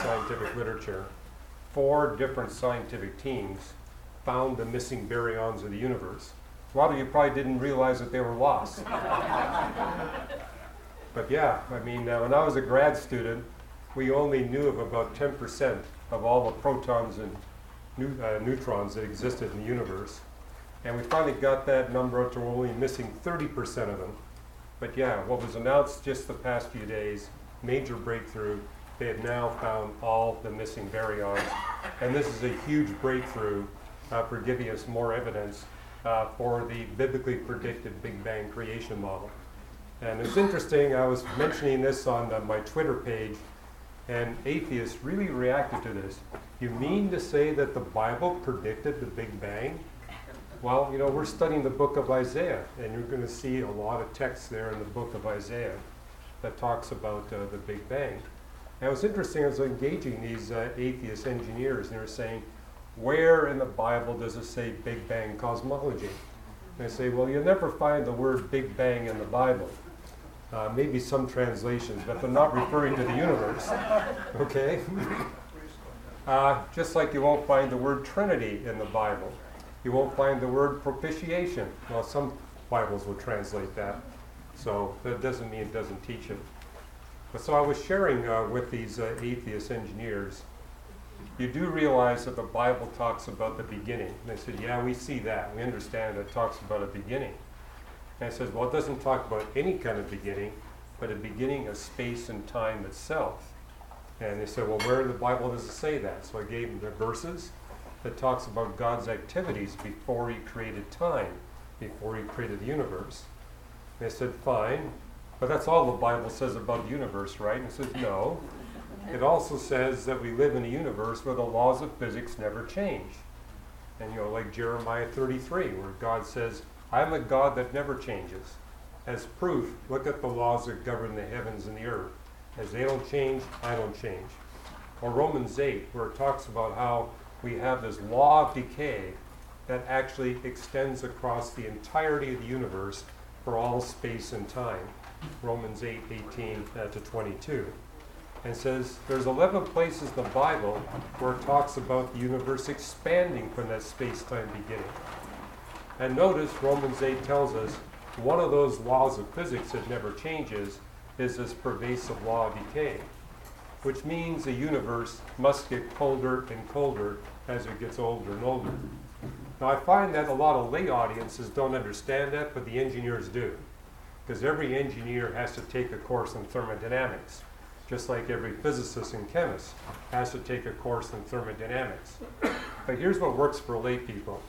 scientific literature, 4 different scientific teams found the missing baryons of the universe. A lot of you probably didn't realize that they were lost. But yeah, I mean, when I was a grad student, we only knew of about 10% of all the protons and neutrons that existed in the universe. And we finally got that number up to only missing 30% of them. But yeah, what was announced just the past few days, major breakthrough, they have now found all the missing baryons. And this is a huge breakthrough for giving us more evidence for the biblically predicted Big Bang creation model. And it's interesting, I was mentioning this on my Twitter page, and atheists really reacted to this. You mean to say that the Bible predicted the Big Bang? Well, you know, we're studying the book of Isaiah, and you're going to see a lot of text there in the book of Isaiah that talks about the Big Bang. And it was interesting, I was engaging these atheist engineers, and they were saying, where in the Bible does it say Big Bang cosmology? And I say, well, you'll never find the word Big Bang in the Bible. Maybe some translations, but they're not referring to the universe. Okay? Just like you won't find the word Trinity in the Bible. You won't find the word propitiation. Well, some Bibles will translate that. So that doesn't mean it doesn't teach it. But so I was sharing with these atheist engineers, you do realize that the Bible talks about the beginning. And they said, yeah, we see that. We understand it talks about a beginning. And I said, well, it doesn't talk about any kind of beginning, but a beginning of space and time itself. And they said, well, where in the Bible does it say that? So I gave them the verses that talks about God's activities before he created time, before he created the universe. And they said, fine, but that's all the Bible says about the universe, right? And I said, no. It also says that we live in a universe where the laws of physics never change. And, you know, like Jeremiah 33, where God says, I'm a God that never changes. As proof, look at the laws that govern the heavens and the earth. As they don't change, I don't change. Or Romans 8, where it talks about how we have this law of decay that actually extends across the entirety of the universe for all space and time. Romans 8:18 to 22. And says there's 11 places in the Bible where it talks about the universe expanding from that space-time beginning. And notice Romans 8 tells us one of those laws of physics that never changes is this pervasive law of decay, which means the universe must get colder and colder as it gets older and older. Now I find that a lot of lay audiences don't understand that, but the engineers do. Because every engineer has to take a course in thermodynamics, just like every physicist and chemist has to take a course in thermodynamics. But here's what works for lay people.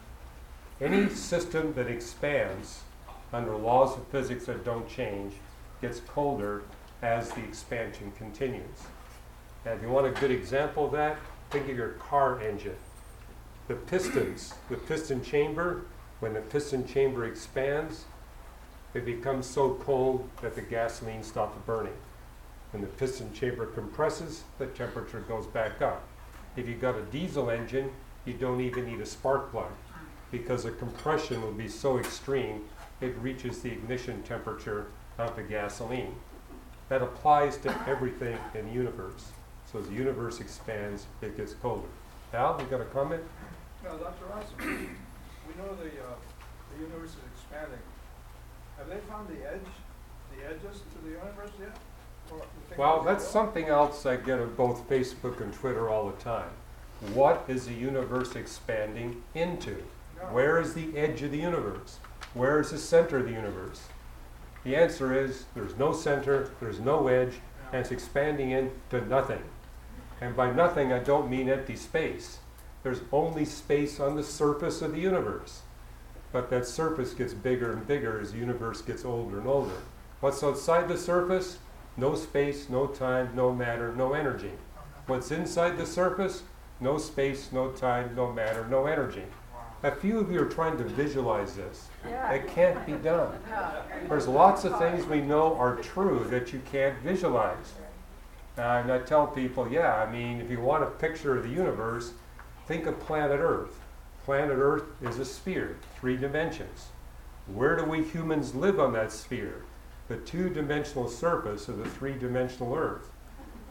Any system that expands under laws of physics that don't change gets colder as the expansion continues. And if you want a good example of that, think of your car engine. The pistons, the piston chamber, when the piston chamber expands, it becomes so cold that the gasoline stops burning. When the piston chamber compresses, the temperature goes back up. If you've got a diesel engine, you don't even need a spark plug because the compression will be so extreme it reaches the ignition temperature of the gasoline. That applies to everything in the universe. So as the universe expands, it gets colder. Al, you got a comment? No, Dr. Ross, we know the universe is expanding. Have they found the edges to the universe yet? Well, that's something else I get on both Facebook and Twitter all the time. What is the universe expanding into? No. Where is the edge of the universe? Where is the center of the universe? The answer is there's no center, there's no edge, and it's expanding into nothing. And by nothing, I don't mean empty space. There's only space on the surface of the universe. But that surface gets bigger and bigger as the universe gets older and older. What's outside the surface? No space, no time, no matter, no energy. What's inside the surface? No space, no time, no matter, no energy. A few of you are trying to visualize this. It can't be done. There's lots of things we know are true that you can't visualize. And I tell people, yeah, I mean, if you want a picture of the universe, think of planet Earth. Planet Earth is a sphere, 3 dimensions. Where do we humans live on that sphere? The 2-dimensional surface of the 3-dimensional Earth.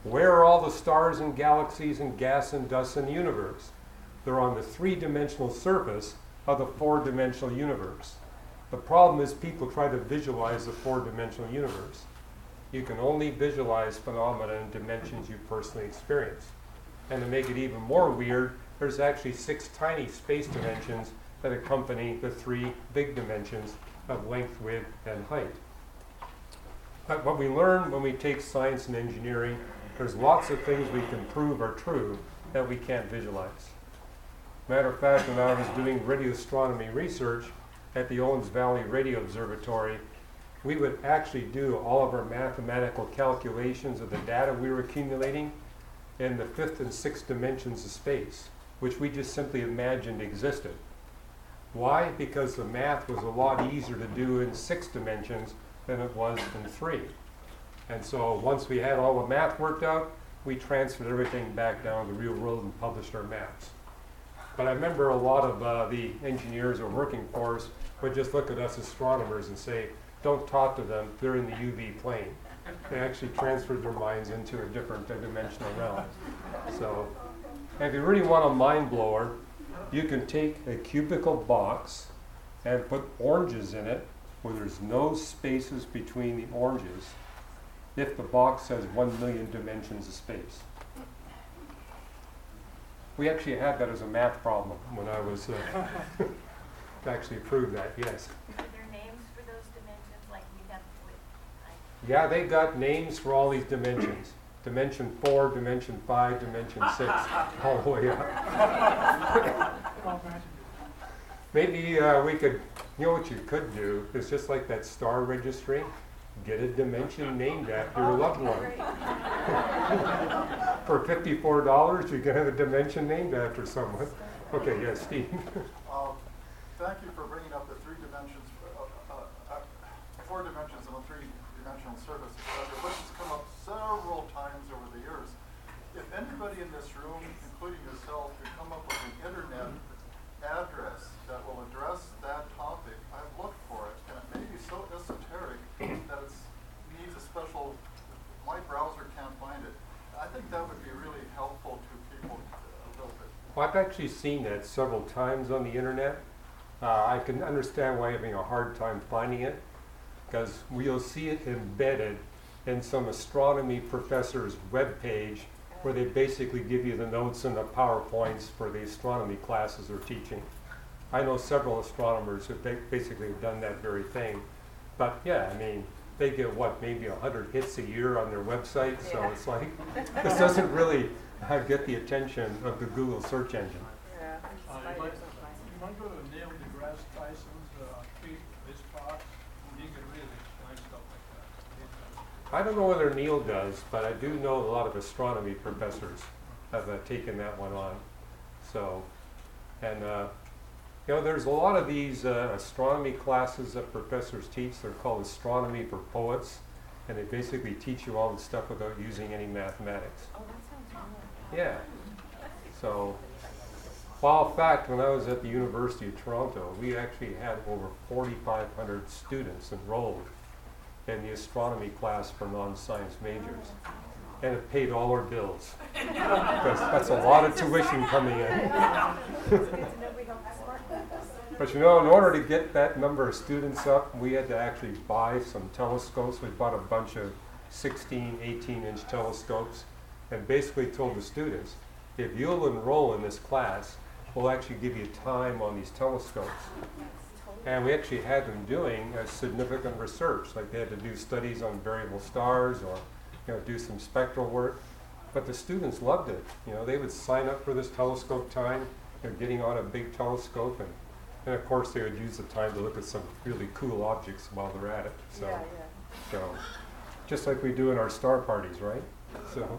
Where are all the stars and galaxies and gas and dust in the universe? They're on the three-dimensional surface of the four-dimensional universe. The problem is people try to visualize the four-dimensional universe. You can only visualize phenomena in dimensions you personally experience. And to make it even more weird, there's actually 6 tiny space dimensions that accompany the 3 big dimensions of length, width, and height. But what we learn when we take science and engineering, there's lots of things we can prove are true that we can't visualize. Matter of fact, when I was doing radio astronomy research at the Owens Valley Radio Observatory, we would actually do all of our mathematical calculations of the data we were accumulating in the 5th and 6th dimensions of space, which we just simply imagined existed. Why? Because the math was a lot easier to do in 6 dimensions than it was in 3. And so once we had all the math worked out, we transferred everything back down to the real world and published our maps. But I remember a lot of the engineers who were working for us would just look at us astronomers and say, don't talk to them, they're in the UV plane. They actually transferred their minds into a different dimensional realm. So, and if you really want a mind blower, you can take a cubical box and put oranges in it where there's no spaces between the oranges if the box has 1 million dimensions of space. We actually had that as a math problem when I was to actually prove that, yes. Are there names for those dimensions like we have with, like, Yeah, they got names for all these dimensions. Dimension 4, Dimension 5, Dimension 6, all the way up. Maybe we could, you know what you could do is just like that star registry, get a dimension named after your loved one. For $54, you can have a dimension named after someone. Okay, yes, Steve. Thank you for bringing up the 3 dimensions, 4 dimensions on a 3-dimensional surface, which has come up several times over the years. If anybody in this room, including yourself, could come up with an internet address that will address that topic, I've looked for it, and it may be so esoteric that it needs a special, my browser can't find it. I think that would be really helpful to people a little bit. Well, I've actually seen that several times on the internet. I can understand why you're having a hard time finding it, because we'll see it embedded in some astronomy professor's webpage where they basically give you the notes and the PowerPoints for the astronomy classes they're teaching. I know several astronomers who basically have done that very thing. But yeah, I mean, they get what, maybe 100 hits a year on their website, so it's like, this doesn't really get the attention of the Google search engine. You might go to Neil deGrasse Tyson's tweet, this talk, and he can really explain stuff like that. I don't know whether Neil does, but I do know a lot of astronomy professors have taken that one on. So, and you know, there's a lot of these astronomy classes that professors teach. They're called Astronomy for Poets, and they basically teach you all the stuff without using any mathematics. oh, that sounds really Yeah. So, well, in fact, when I was at the University of Toronto, we actually had over 4,500 students enrolled in the astronomy class for non-science majors. And it paid all our bills. Because that's a lot of tuition coming in. But you know, in order to get that number of students up, we had to actually buy some telescopes. We bought a bunch of 16, 18-inch telescopes and basically told the students, if you'll enroll in this class, we'll actually give you time on these telescopes. And we actually had them doing significant research, like they had to do studies on variable stars or do some spectral work. But the students loved it. You know, they would sign up for this telescope time, getting on a big telescope, and of course they would use the time to look at some really cool objects while they're at it. So, so just like we do in our star parties, right? So,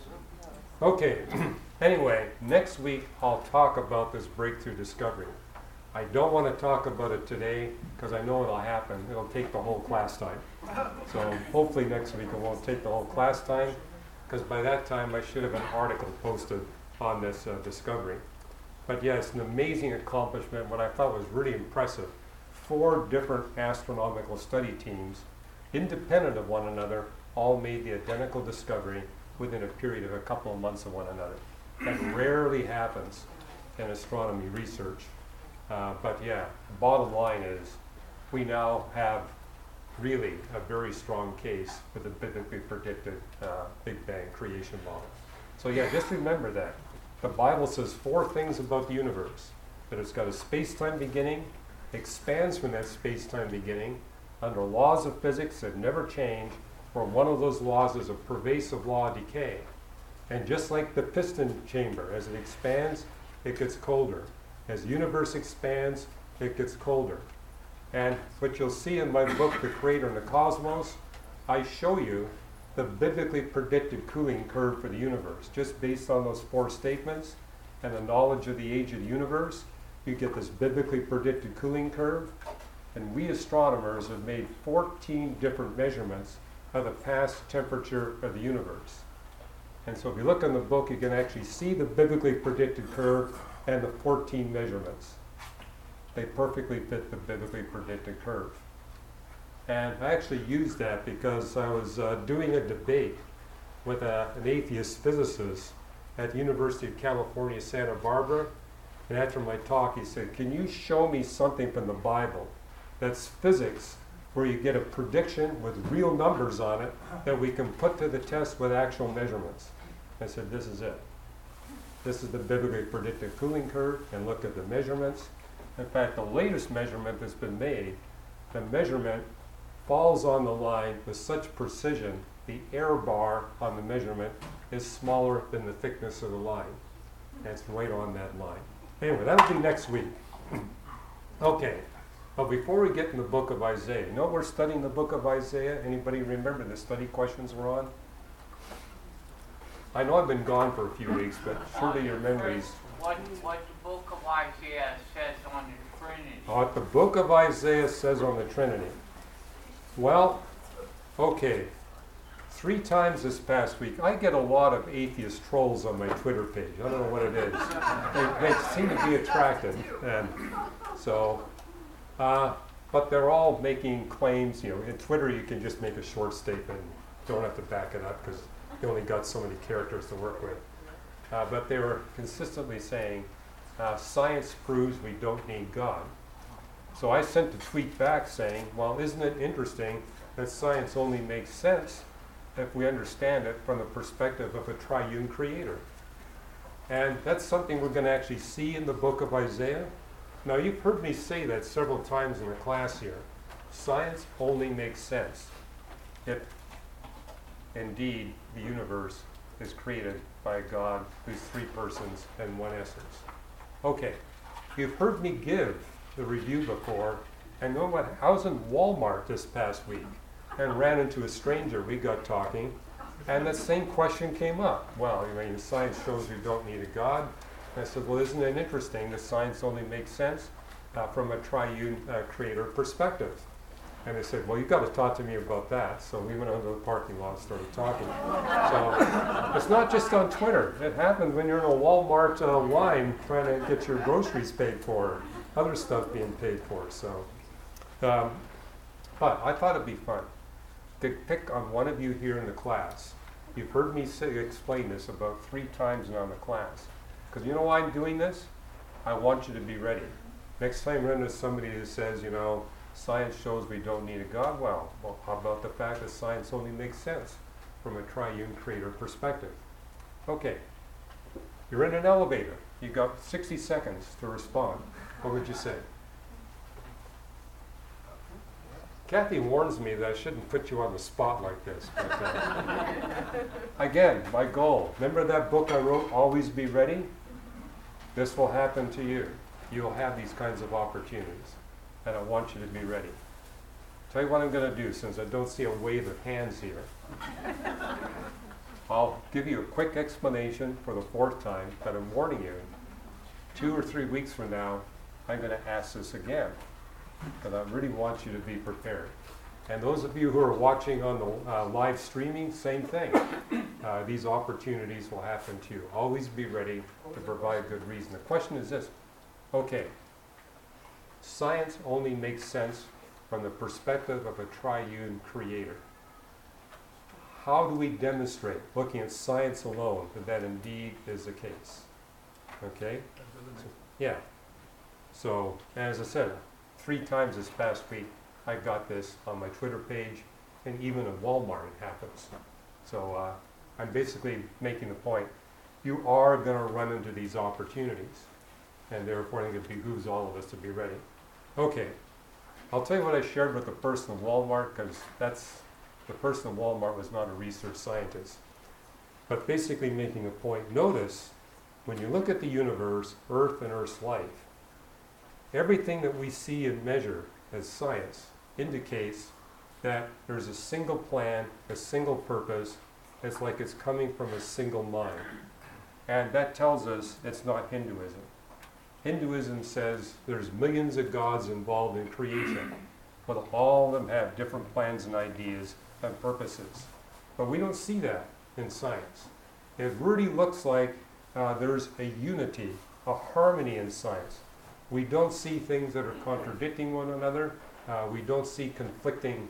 okay. Anyway, next week I'll talk about this breakthrough discovery. I don't want to talk about it today because I know it'll happen. It'll take the whole class time. So hopefully next week it won't take the whole class time, because by that time I should have an article posted on this discovery. But yeah, it's an amazing accomplishment. What I thought was really impressive, 4 different astronomical study teams, independent of one another, all made the identical discovery within a period of a couple of months of one another. That rarely happens in astronomy research. But yeah, bottom line is we now have really a very strong case for the biblically predicted Big Bang creation model. So yeah, just remember that. The Bible says 4 things about the universe. That it's got a space-time beginning, expands from that space-time beginning, under laws of physics that never change, where one of those laws is a pervasive law of decay. And just like the piston chamber, as it expands, it gets colder. As the universe expands, it gets colder. And what you'll see in my book, The Creator and the Cosmos, I show you the biblically predicted cooling curve for the universe. Just based on those 4 statements and the knowledge of the age of the universe, you get this biblically predicted cooling curve. And we astronomers have made 14 different measurements of the past temperature of the universe. And so if you look in the book, you can actually see the biblically predicted curve and the 14 measurements. They perfectly fit the biblically predicted curve. And I actually used that because I was doing a debate with an atheist physicist at the University of California, Santa Barbara. And after my talk, he said, "Can you show me something from the Bible that's physics, where you get a prediction with real numbers on it that we can put to the test with actual measurements?" I said, "This is it. This is the biblically predicted cooling curve, and look at the measurements." In fact, the latest measurement that's been made, the measurement falls on the line with such precision, the error bar on the measurement is smaller than the thickness of the line. And it's right on that line. Anyway, that'll be next week. Okay, but before we get in the book of Isaiah, you know we're studying the book of Isaiah? Anybody remember the study questions we're on? I know I've been gone for a few weeks, but surely your memories. What the book of Isaiah says on the Trinity. What the book of Isaiah says on the Trinity. Well, okay. 3 times this past week, I get a lot of atheist trolls on my Twitter page. I don't know what it is. They seem to be attractive. And so, but they're all making claims. You know, in Twitter you can just make a short statement. Don't have to back it up because you only got so many characters to work with. But they were consistently saying, science proves we don't need God. So I sent a tweet back saying, well, isn't it interesting that science only makes sense if we understand it from the perspective of a triune creator? And that's something we're going to actually see in the book of Isaiah. Now, you've heard me say that several times in the class here. Science only makes sense if indeed the universe is created by God who's 3 persons and 1 essence. Okay, you've heard me give the review before, and know what? I was in Walmart this past week and ran into a stranger. We got talking, and the same question came up. Well, I mean, science shows we don't need a God. And I said, well, isn't it interesting that science only makes sense from a triune creator perspective? And they said, well, you've got to talk to me about that. So we went onto the parking lot and started talking. So it's not just on Twitter. It happens when you're in a Walmart line trying to get your groceries paid for, other stuff being paid for. So, but I thought it'd be fun to pick on one of you here in the class. You've heard me explain this about 3 times now in the class. Because you know why I'm doing this? I want you to be ready. Next time you run into somebody who says, you know, science shows we don't need a God, well, how about the fact that science only makes sense from a triune creator perspective? Okay, you're in an elevator. You got 60 seconds to respond. What would you say? Kathy warns me that I shouldn't put you on the spot like this. But, again, my goal. Remember that book I wrote, Always Be Ready? This will happen to you. You'll have these kinds of opportunities. And I want you to be ready. Tell you what I'm going to do, since I don't see a wave of hands here. I'll give you a quick explanation for the 4th time, but I'm warning you, 2 or 3 weeks from now, I'm going to ask this again, because I really want you to be prepared. And those of you who are watching on the live streaming, same thing. These opportunities will happen to you. Always be ready to provide good reason. The question is this. Okay. Science only makes sense from the perspective of a triune creator. how do we demonstrate, looking at science alone, that that indeed is the case? Okay? Yeah. So, as I said, 3 times this past week, I got this on my Twitter page, and even at Walmart it happens. So, I'm basically making the point, you are going to run into these opportunities, and therefore I think it behooves all of us to be ready. Okay, I'll tell you what I shared with the person at Walmart, because the person at Walmart was not a research scientist. But basically making a point, notice, when you look at the universe, Earth and Earth's life, everything that we see and measure as science indicates that there's a single plan, a single purpose. It's like it's coming from a single mind. And that tells us it's not Hinduism. Hinduism says there's millions of gods involved in creation, but all of them have different plans and ideas and purposes. But we don't see that in science. It really looks like there's a unity, a harmony in science. We don't see things that are contradicting one another. We don't see conflicting.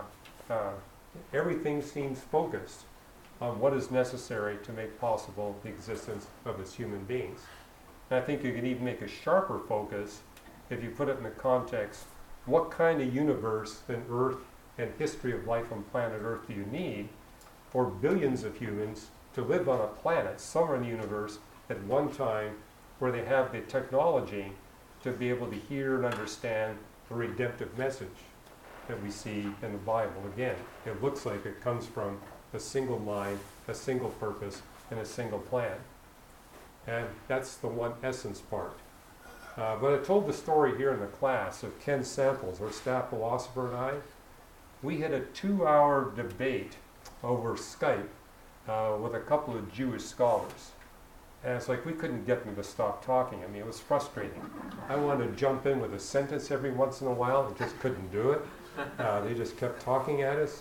Everything seems focused on what is necessary to make possible the existence of us human beings. And I think you can even make a sharper focus if you put it in the context, what kind of universe and Earth and history of life on planet Earth do you need for billions of humans to live on a planet somewhere in the universe at one time where they have the technology to be able to hear and understand the redemptive message that we see in the Bible? Again, it looks like it comes from a single mind, a single purpose, and a single plan. And that's the one essence part. But I told the story here in the class of Ken Samples, our staff philosopher, and I. We had a 2-hour debate over Skype with a couple of Jewish scholars. And it's like we couldn't get them to stop talking. I mean, it was frustrating. I wanted to jump in with a sentence every once in a while, and just couldn't do it. They just kept talking at us.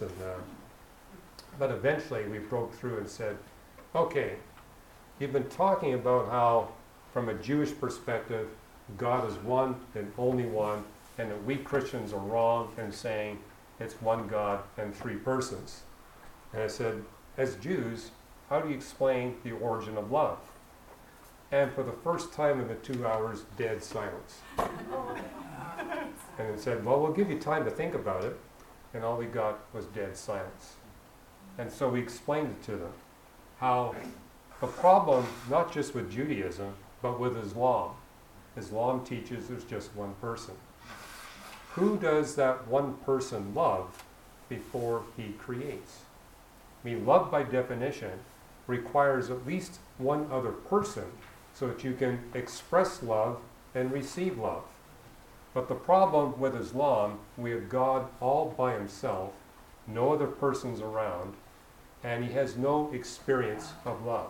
But eventually we broke through and said, okay, you've been talking about how, from a Jewish perspective, God is one and only one, and that we Christians are wrong in saying it's one God and 3 persons. And I said, as Jews, how do you explain the origin of love? And for the first time in the 2 hours, dead silence. And it said, well, we'll give you time to think about it. And all we got was dead silence. And so we explained it to them, how the problem, not just with Judaism, but with Islam. Islam teaches there's just one person. Who does that one person love before he creates? I mean, love by definition requires at least one other person so that you can express love and receive love. But the problem with Islam, we have God all by himself, no other persons around, and he has no experience of love.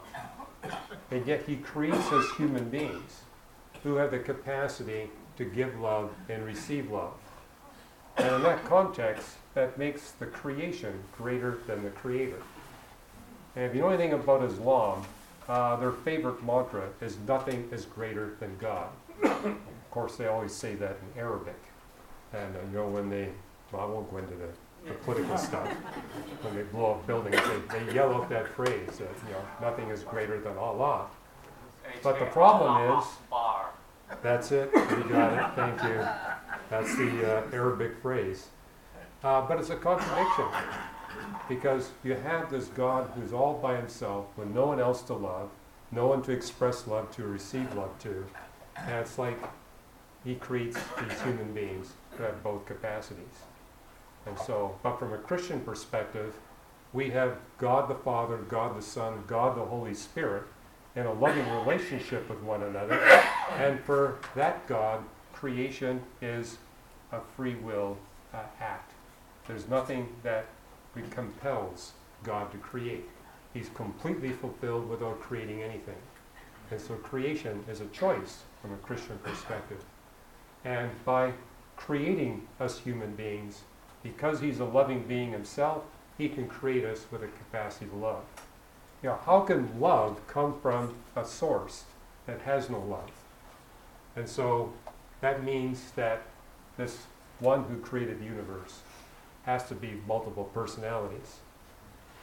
And yet he creates us human beings who have the capacity to give love and receive love. And in that context, that makes the creation greater than the creator. And if you know anything about Islam, their favorite mantra is nothing is greater than God. Of course, they always say that in Arabic. And when they, well, I won't go into the political stuff. When they blow up buildings, they yell out that phrase that, nothing is greater than Allah. But the problem is, that's it, you got it, thank you. That's the Arabic phrase. But it's a contradiction, because you have this God who's all by himself with no one else to love, no one to express love to, receive love to. And it's like he creates these human beings who have both capacities. And so, but from a Christian perspective, we have God the Father, God the Son, God the Holy Spirit in a loving relationship with one another. And for that God, creation is a free will act. There's nothing that compels God to create. He's completely fulfilled without creating anything. And so creation is a choice from a Christian perspective. And by creating us human beings, because he's a loving being himself, he can create us with a capacity to love. How can love come from a source that has no love? And so that means that this one who created the universe has to be multiple personalities.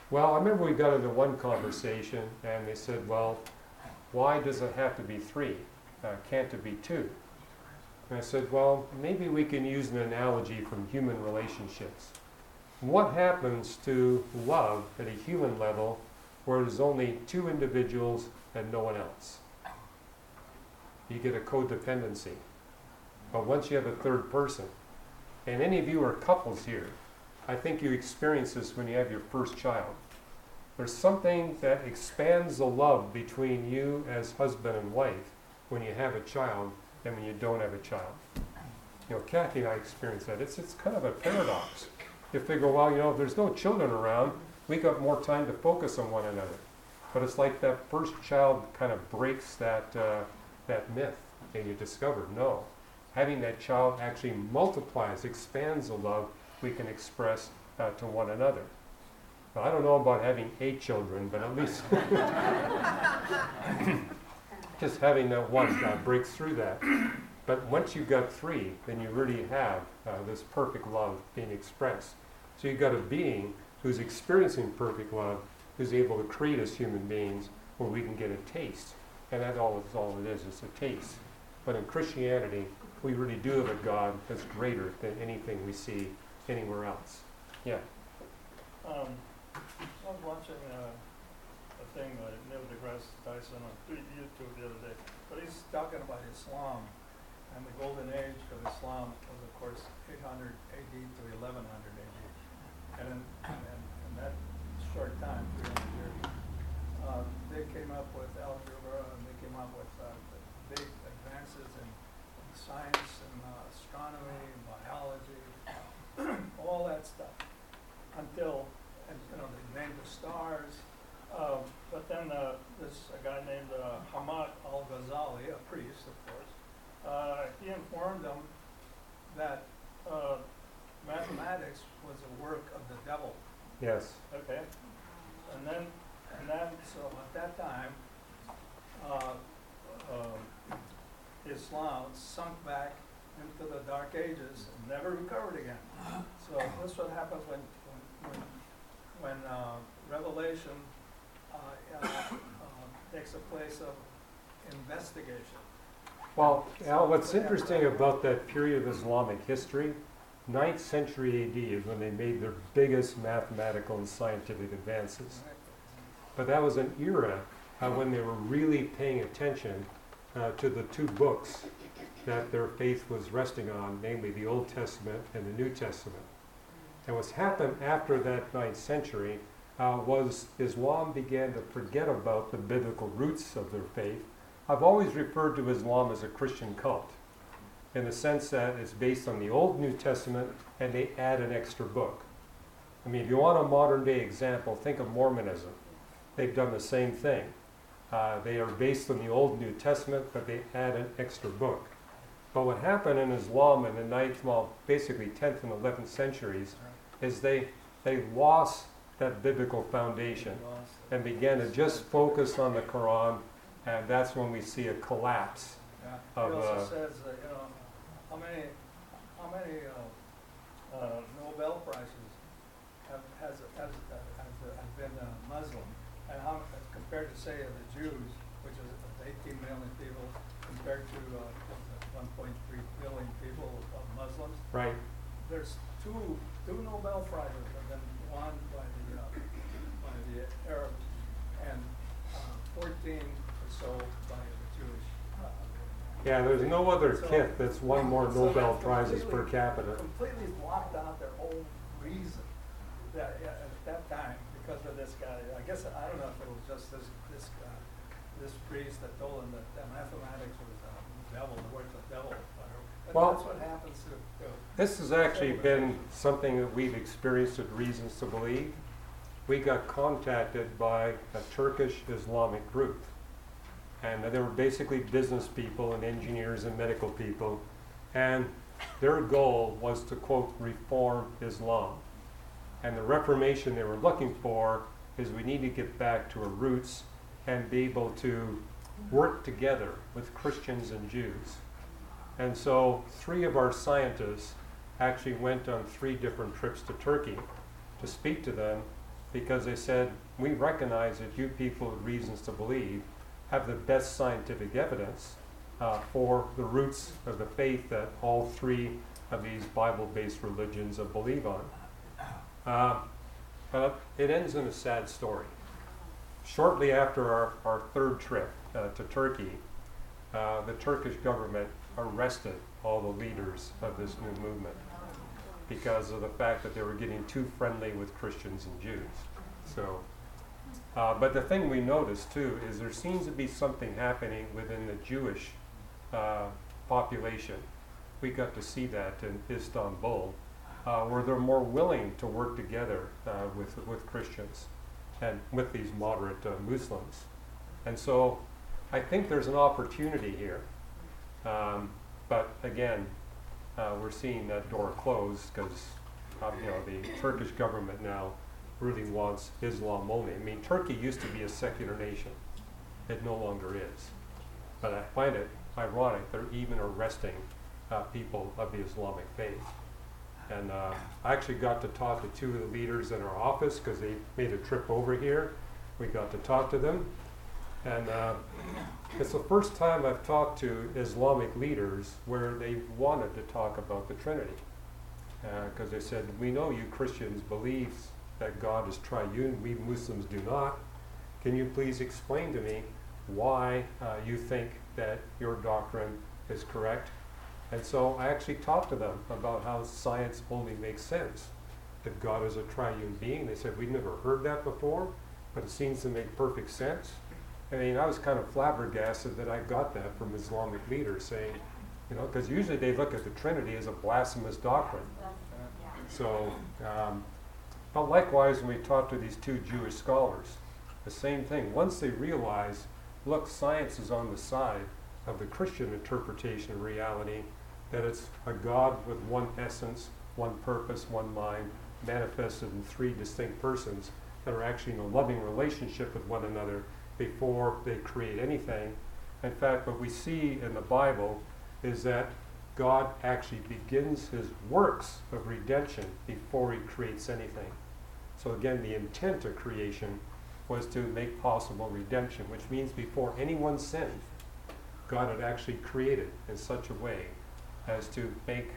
Well, I remember we got into one conversation and they said, well, why does it have to be three? Can't it be two? And I said, well, maybe we can use an analogy from human relationships. What happens to love at a human level where there's only two individuals and no one else? You get a codependency. But once you have a third person, and any of you are couples here, I think you experience this when you have your first child. There's something that expands the love between you as husband and wife when you have a child and when you don't have a child. You know, Kathy and I experience that. It's kind of a paradox. You figure, well, you know, if there's no children around, we got more time to focus on one another. But it's like that first child kind of breaks that myth, and you discover, no, having that child actually multiplies, expands the love we can express to one another. Now, I don't know about having 8 children, but at least just having that one breaks through that. But once you've got 3, then you really have this perfect love being expressed. So you've got a being who's experiencing perfect love, who's able to create as human beings where we can get a taste. And that's all it is, it's a taste. But in Christianity, we really do have a God that's greater than anything we see anywhere else. Yeah. I was watching a thing by Neil deGrasse Tyson on YouTube the other day, but he's talking about Islam, and the golden age of Islam was, of course, 800 AD to 1100 AD. And in that short time, 300 years, they came up with algebra, and they came up with big advances in science and astronomy and biology, all that stuff, until, and they named the stars. But then this a guy named Hamad al-Ghazali, a priest, of course, he informed them that mathematics was a work of the devil. Yes. Okay, and then so at that time, Islam sunk back into the Dark Ages and never recovered again. So this is what happens when revelation takes the place of investigation. Well, Al, what's interesting about that period of Islamic history, 9th century AD is when they made their biggest mathematical and scientific advances. But that was an era when they were really paying attention to the 2 books that their faith was resting on, namely the Old Testament and the New Testament. And what's happened after that 9th century was Islam began to forget about the biblical roots of their faith. I've always referred to Islam as a Christian cult, in the sense that it's based on the Old New Testament and they add an extra book. I mean, if you want a modern day example, think of Mormonism. They've done the same thing. They are based on the Old New Testament, but they add an extra book. But what happened in Islam in the 9th, well, basically 10th and 11th centuries, is they lost that biblical foundation and began to just focus on the Quran, and that's when we see a collapse. Yeah. He also says, how many Nobel prizes has been Muslim, and how compared to say the Jews, which is 18 million people, compared to 1.3 billion people of Muslims. Right. There's two Nobel prizes have been won by the Arabs, and 14 or so by the Jewish. Yeah, there's no other kith that's won more Nobel Prizes per capita. Completely blocked out their whole reason that at that time because of this guy. I guess I don't know if it was just this priest that told him that mathematics was the devil, the works of the devil. But Well, that's what happens to. This has actually been something that we've experienced with reasons to believe. We got contacted by a Turkish Islamic group. And they were basically business people and engineers and medical people. And their goal was to, quote, reform Islam. And the reformation they were looking for is we need to get back to our roots and be able to work together with Christians and Jews. And so 3 of our scientists actually went on 3 different trips to Turkey to speak to them because they said, we recognize that you people with reasons to believe have the best scientific evidence for the roots of the faith that all three of these Bible-based religions believe on. But it ends in a sad story. Shortly after our third trip to Turkey, the Turkish government arrested all the leaders of this new movement because of the fact that they were getting too friendly with Christians and Jews. So, but the thing we noticed too is there seems to be something happening within the Jewish population. We got to see that in Istanbul, where they're more willing to work together with Christians and with these moderate Muslims. And so I think there's an opportunity here. But again, we're seeing that door close because the Turkish government now really wants Islam only. I mean, Turkey used to be a secular nation. It no longer is. But I find it ironic they're even arresting people of the Islamic faith. And I actually got to talk to two of the leaders in our office because they made a trip over here. We got to talk to them. And it's the first time I've talked to Islamic leaders where they wanted to talk about the Trinity. Because they said, we know you Christians believe that God is triune, we Muslims do not. Can you please explain to me why you think that your doctrine is correct? And so I actually talked to them about how science only makes sense, that God is a triune being. They said, we'd never heard that before, but it seems to make perfect sense. I mean, I was kind of flabbergasted that I got that from Islamic leaders saying, because usually they look at the Trinity as a blasphemous doctrine. So, but likewise, when we talked to these two Jewish scholars, the same thing. Once they realize, look, science is on the side of the Christian interpretation of reality, that it's a God with one essence, one purpose, one mind, manifested in three distinct persons that are actually in a loving relationship with one another before they create anything. In fact, what we see in the Bible is that God actually begins his works of redemption before he creates anything. So again, the intent of creation was to make possible redemption, which means before anyone sinned, God had actually created in such a way as to make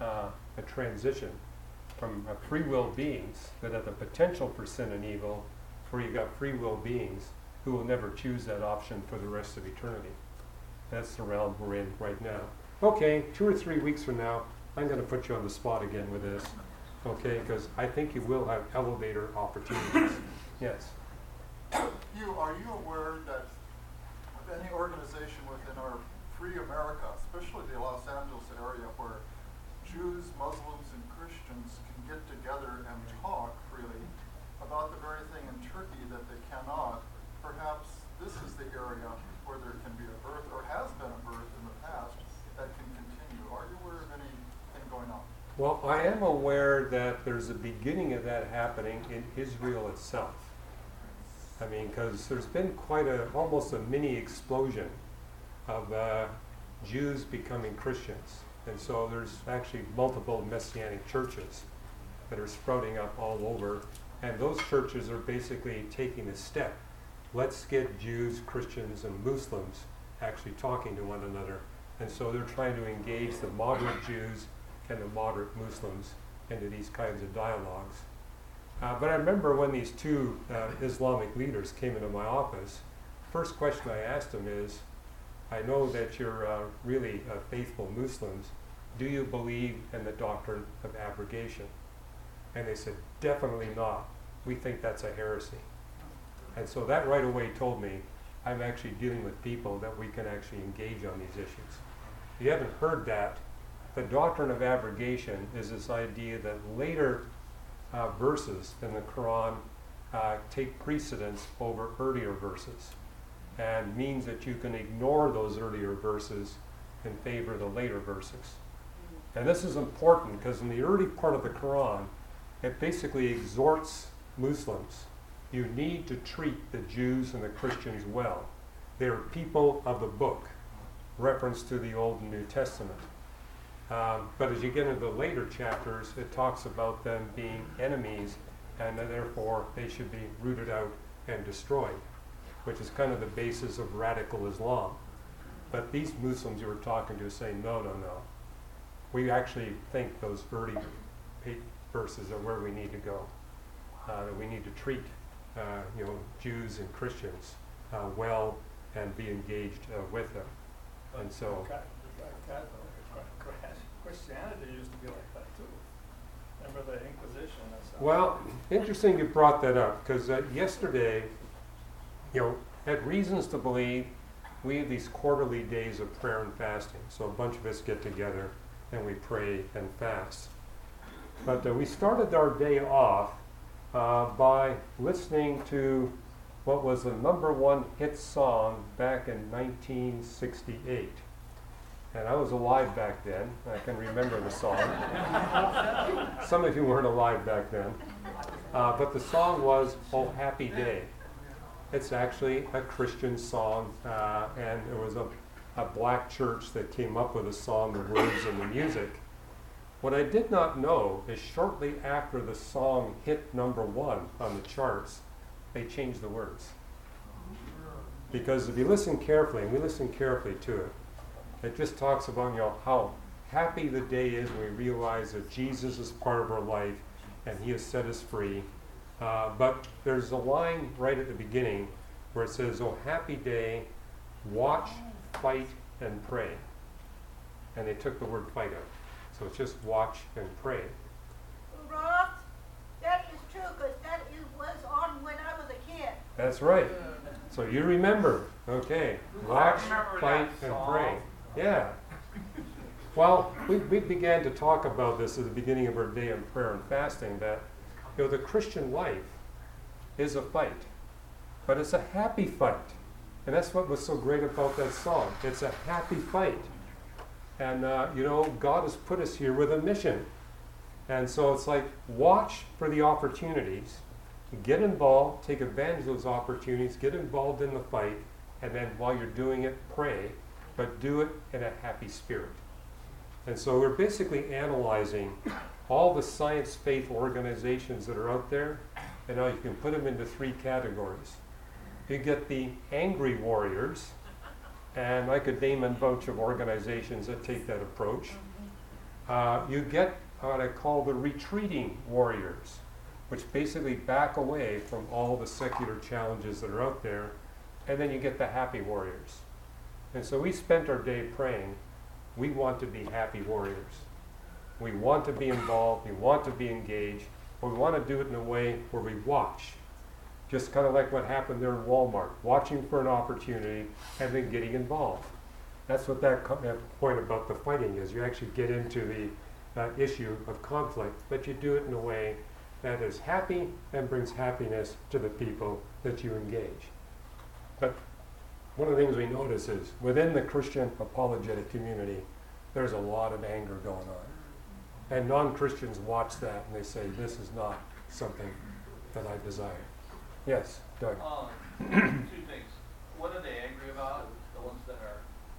a transition from free will beings that have the potential for sin and evil, where you got free will beings who will never choose that option for the rest of eternity. That's the realm we're in right now. Okay, 2 or 3 weeks from now, I'm going to put you on the spot again with this, okay, because I think you will have elevator opportunities. Yes? Are you aware that of any organization within our free America, especially the Los Angeles area, where Jews, Muslims, and Christians can get together and talk freely about the very thing in Turkey that they cannot? Perhaps this is the area where there can be a birth, or has been a birth in the past, that can continue. Are you aware of anything going on? Well, I am aware that there's a beginning of that happening in Israel itself. I mean, because there's been almost a mini explosion of Jews becoming Christians. And so there's actually multiple Messianic churches that are sprouting up all over. And those churches are basically taking a step. Let's get Jews, Christians, and Muslims actually talking to one another. And so they're trying to engage the moderate Jews and the moderate Muslims into these kinds of dialogues. But I remember when these two Islamic leaders came into my office, first question I asked them is, I know that you're really faithful Muslims. Do you believe in the doctrine of abrogation? And they said, definitely not. We think that's a heresy. And so that right away told me I'm actually dealing with people that we can actually engage on these issues. If you haven't heard that, the doctrine of abrogation is this idea that later verses in the Quran take precedence over earlier verses, and means that you can ignore those earlier verses in favor of the later verses. And this is important because in the early part of the Quran, it basically exhorts Muslims, you need to treat the Jews and the Christians well. They are people of the book, reference to the Old and New Testament. But as you get into the later chapters, it talks about them being enemies and therefore they should be rooted out and destroyed, which is kind of the basis of radical Islam. But these Muslims you were talking to say, no, no, no. We actually think those early verses are where we need to go. That we need to treat Jews and Christians well and be engaged with them. And so, Christianity used to be like that too. Remember the Inquisition? well, interesting you brought that up, because yesterday, had reasons to believe we have these quarterly days of prayer and fasting. So a bunch of us get together and we pray and fast. But we started our day off by listening to what was the #1 hit song back in 1968. And I was alive back then. I can remember the song. Some of you weren't alive back then. But the song was "Oh Happy Day." It's actually a Christian song, and it was a black church that came up with the song, the words, and the music. What I did not know is shortly after the song hit #1 on the charts, they changed the words. Because if you listen carefully, and we listen carefully to it, it just talks about how happy the day is when we realize that Jesus is part of our life and he has set us free. But there's a line right at the beginning where it says, "Oh happy day, watch, fight, and pray." And they took the word fight out. So it's just watch and pray. Ross, that is true, because was on when I was a kid. That's right. So you remember. Okay. Watch, fight, and pray. Yeah. Well, we began to talk about this at the beginning of our day of prayer and fasting, that the Christian life is a fight. But it's a happy fight. And that's what was so great about that song. It's a happy fight. And, God has put us here with a mission. And so it's like, watch for the opportunities, get involved, take advantage of those opportunities, get involved in the fight, and then while you're doing it, pray, but do it in a happy spirit. And so we're basically analyzing all the science faith organizations that are out there, and now you can put them into 3 categories. You get the angry warriors, and I could name a bunch of organizations that take that approach. You get what I call the retreating warriors, which basically back away from all the secular challenges that are out there, and then you get the happy warriors. And so we spent our day praying, we want to be happy warriors. We want to be involved, we want to be engaged, but we want to do it in a way where we watch. Just kind of like what happened there in Walmart, watching for an opportunity and then getting involved. That's what that point about the fighting is. You actually get into the issue of conflict, but you do it in a way that is happy and brings happiness to the people that you engage. But one of the things we notice is within the Christian apologetic community, there's a lot of anger going on. And non-Christians watch that and they say, this is not something that I desire. Yes, Doug. 2 things. What are they angry about? The ones that are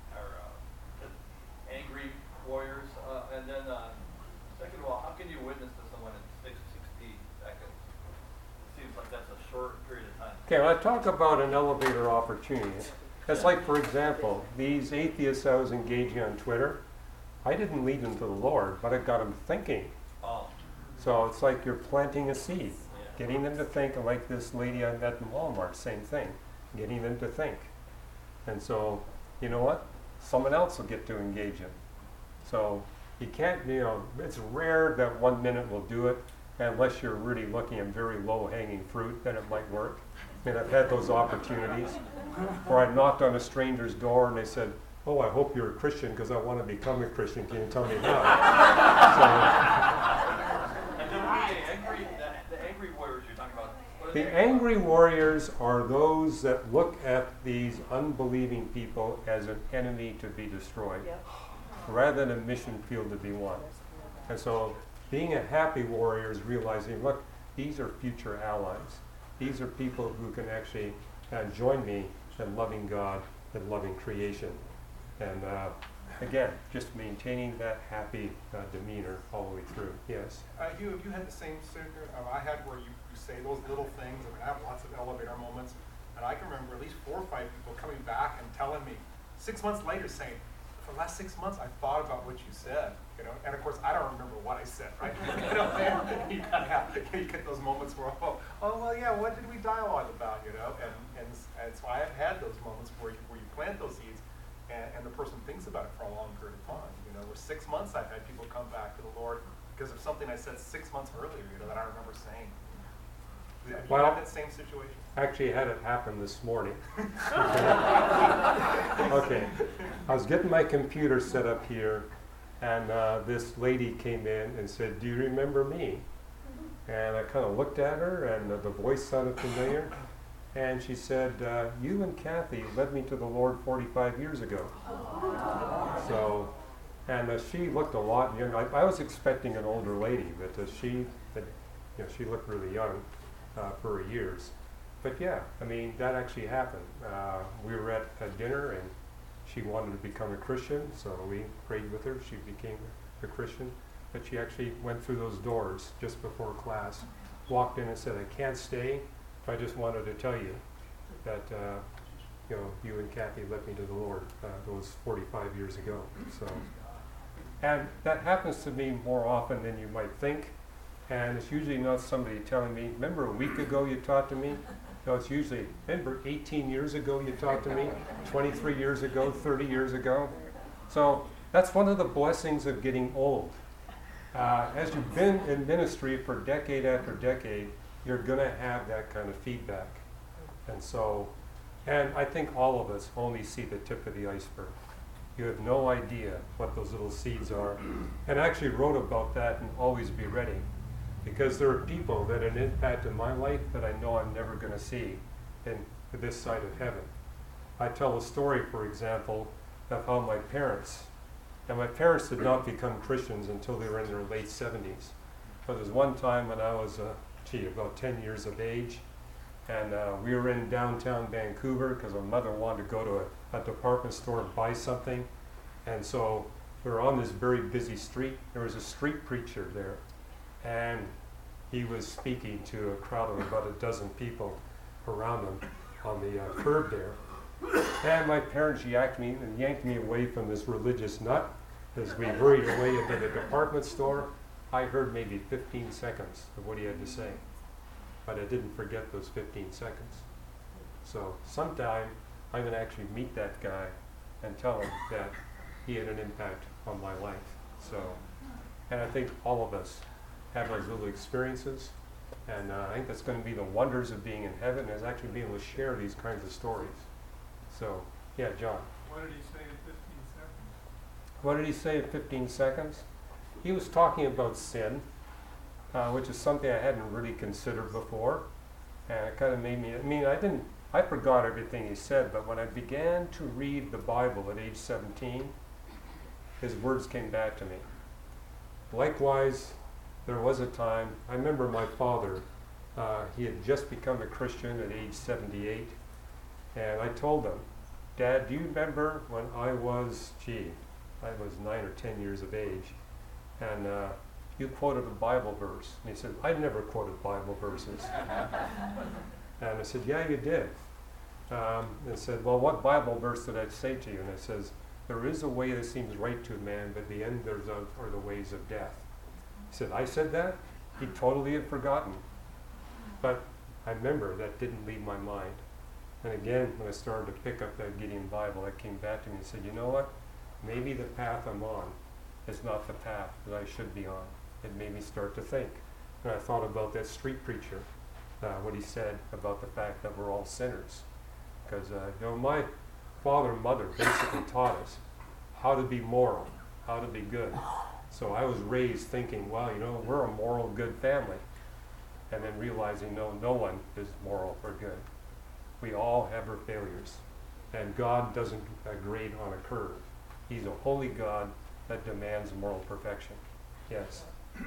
angry warriors. And then, second of all, how can you witness to someone in 60 seconds? It seems like that's a short period of time. Okay, when I talk about an elevator opportunity, it's like, for example, these atheists I was engaging on Twitter, I didn't lead them to the Lord, but I got them thinking. Oh. So it's like you're planting a seed. Getting them to think, like this lady I met in Walmart, same thing. Getting them to think. And so, you know what? Someone else will get to engage them. So you can't, it's rare that 1 minute will do it, unless you're really looking at very low-hanging fruit, then it might work. And I've had those opportunities where I knocked on a stranger's door and they said, "Oh, I hope you're a Christian because I want to become a Christian. Can you tell me how?" And then what are the angry warriors you're talking about? What are The they angry warriors are those that look at these unbelieving people as an enemy to be destroyed, rather than a mission field to be won. And so being a happy warrior is realizing, look, these are future allies. These are people who can actually join me in loving God and loving creation. And again, just maintaining that happy demeanor all the way through. Yes? Hugh, have you had the same circle I had where you you say those little things. I mean, I have lots of elevator moments, and I can remember at least 4 or 5 people coming back and telling me 6 months later saying, for the last 6 months, I thought about what you said, you know, and of course, I don't remember what I said, right? You know, and you get those moments where, oh, well, yeah, what did we dialogue about, you know? And so I have had those moments where you plant those seeds, and the person thinks about it for a long period of time, you know, where 6 months I've had people come back to the Lord because of something I said 6 months earlier, you know, that I remember saying. Have you Well, had that same situation? Actually had it happen this morning. Okay, I was getting my computer set up here, and this lady came in and said, "Do you remember me?" And I kind of looked at her, and the voice sounded familiar. And she said, "You and Kathy led me to the Lord 45 years ago." So, and she looked a lot young. I was expecting an older lady, but she looked really young for her years. But yeah, I mean, that actually happened. We were at dinner, and she wanted to become a Christian, so we prayed with her. She became a Christian, but she actually went through those doors just before class, walked in and said, "I can't stay. I just wanted to tell you that you and Kathy led me to the Lord those 45 years ago." So, and that happens to me more often than you might think. And it's usually not somebody telling me, "Remember a week ago you talked to me?" No, it's usually, "Remember 18 years ago you talked to me? 23 years ago, 30 years ago?" So that's one of the blessings of getting old. As you've been in ministry for decade after decade, you're going to have that kind of feedback. And I think all of us only see the tip of the iceberg. You have no idea what those little seeds are. And I actually wrote about that in Always Be Ready, because there are people that had an impact in my life that I know I'm never going to see in this side of heaven. I tell a story, for example, of how my parents did not become Christians until they were in their late 70s. But there was one time when I was about 10 years of age, and we were in downtown Vancouver because my mother wanted to go to a department store and buy something. And so we were on this very busy street. There was a street preacher there, and he was speaking to a crowd of about a dozen people around him on the curb there. And my parents yanked me away from this religious nut as we hurried away into the department store. I heard maybe 15 seconds of what he had to say, but I didn't forget those 15 seconds. So sometime I'm going to actually meet that guy and tell him that he had an impact on my life. So, and I think all of us have those little experiences, and I think that's going to be the wonders of being in heaven, is actually being able to share these kinds of stories. So, yeah, John. What did he say in 15 seconds? What did he say in 15 seconds? He was talking about sin, which is something I hadn't really considered before, and it kind of made me, I forgot everything he said, but when I began to read the Bible at age 17, his words came back to me. Likewise, there was a time, I remember my father, he had just become a Christian at age 78, and I told him, "Dad, do you remember when I was 9 or 10 years of age, and you quoted a Bible verse?" And he said, "I never quoted Bible verses." And I said, "Yeah, you did." And I said, "Well, what Bible verse did I say to you?" And it says, "There is a way that seems right to a man, but the end thereof are the ways of death." He said, "I said that?" He totally had forgotten. But I remember that didn't leave my mind. And again, when I started to pick up that Gideon Bible, it came back to me and said, "You know what? Maybe the path I'm on is not the path that I should be on." It made me start to think. And I thought about that street preacher, what he said about the fact that we're all sinners. Because my father and mother basically taught us how to be moral, how to be good. So I was raised thinking, well, we're a moral, good family. And then realizing, no one is moral or good. We all have our failures. And God doesn't grade on a curve. He's a holy God that demands moral perfection. Yes?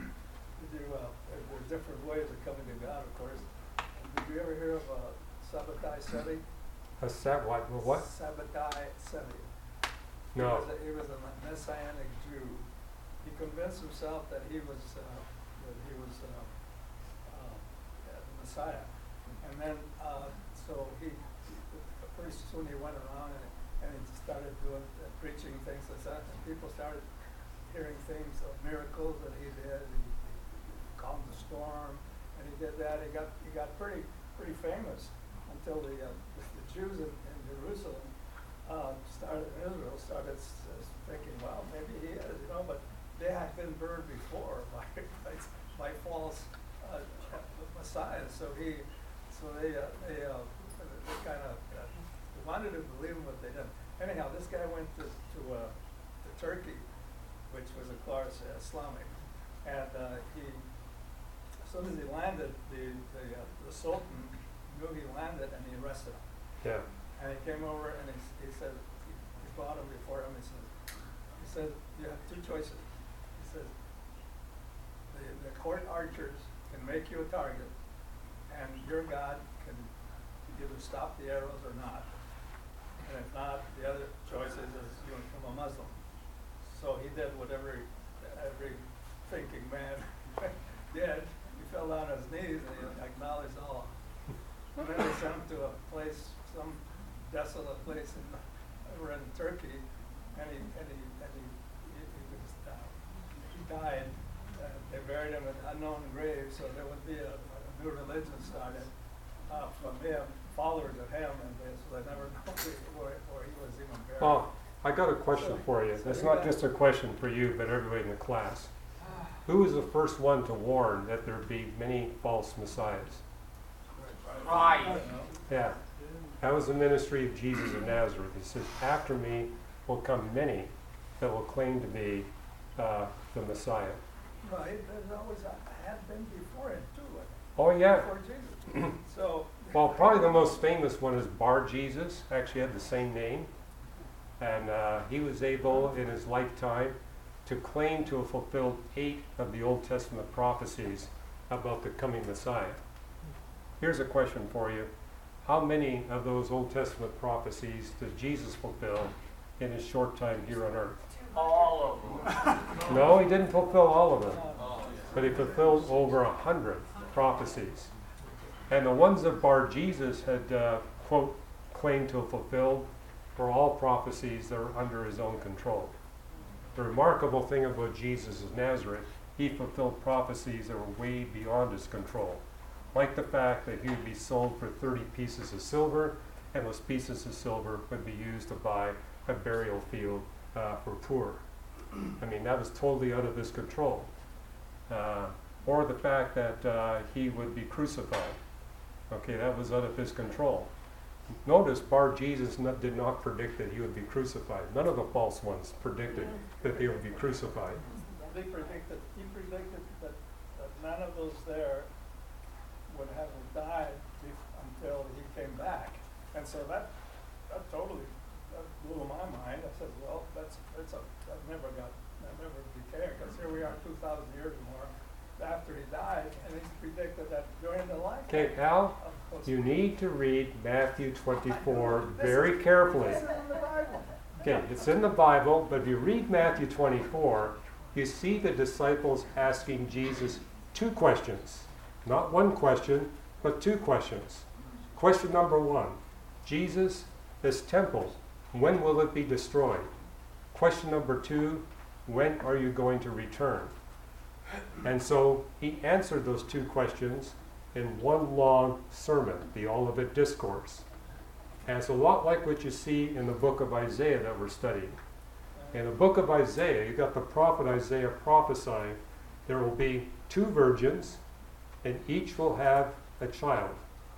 There's different ways of coming to God, of course. Did you ever hear of Sabbatai Sevi? What? Sabbatai Sevi. No. He was a Messianic Jew. He convinced himself that he was the Messiah. And then, so pretty soon he went around and he started doing, preaching things like that, and people started hearing things of miracles that he did. He calmed the storm, and he did that. He got pretty famous until the Jews in Jerusalem Israel started thinking, well, maybe he is, but they had been burned before by false messiahs. So they kind of wanted to believe him, but they didn't. Anyhow, this guy went to Turkey, which was of course Islamic, and as soon as he landed, the Sultan knew he landed, and he arrested him. Yeah. And he came over and he said, he brought him before him. He said, you have two choices. He says, the court archers can make you a target, and your God can either stop the arrows or not. And if not, the other choice is you become a Muslim. So he did what every thinking man did. He fell down on his knees and he acknowledged Allah. And then they sent him to a place, some desolate place over in Turkey, and he died. They buried him in an unknown grave, so there would be a new religion started from him, followers of him, and so they never know where he was even buried. Oh, I got a question for you. It's not just a question for you, but everybody in the class. Who was the first one to warn that there would be many false messiahs? Right. Yeah. That was the ministry of Jesus of Nazareth. He says, after me will come many that will claim to be the Messiah. Right, there's always had been before him too. Oh, yeah. Before Jesus. So. Well, probably the most famous one is Bar Jesus. Actually had the same name. And he was able in his lifetime to claim to have fulfilled 8 of the Old Testament prophecies about the coming Messiah. Here's a question for you. How many of those Old Testament prophecies did Jesus fulfill in his short time here on earth? All of them. No, he didn't fulfill all of them. But he fulfilled over 100 prophecies. And the ones that Bar Jesus had, quote, claimed to have fulfilled were all prophecies that were under his own control. The remarkable thing about Jesus of Nazareth, he fulfilled prophecies that were way beyond his control. Like the fact that he would be sold for 30 pieces of silver, and those pieces of silver would be used to buy a burial field for poor. I mean, that was totally out of his control. Or the fact that he would be crucified. Okay, that was out of his control. Notice Bar Jesus did not predict that he would be crucified. None of the false ones predicted that they would be crucified. He predicted that none of those there would have died until he came back. And so that totally blew my mind. I said, well, that never became, because here we are 2,000 years more after he died, and he's predicted that during the lifetime. Okay, Al, you need to read Matthew 24 very carefully. It's in the Bible. Okay, it's in the Bible, but if you read Matthew 24, you see the disciples asking Jesus 2 questions. Not 1 question, but 2 questions. Question number 1, Jesus, this temple, when will it be destroyed? Question number 2, when are you going to return? And so he answered those 2 questions in one long sermon, the Olivet Discourse. And it's a lot like what you see in the book of Isaiah that we're studying. In the book of Isaiah, you got the prophet Isaiah prophesying there will be 2 virgins, and each will have a child.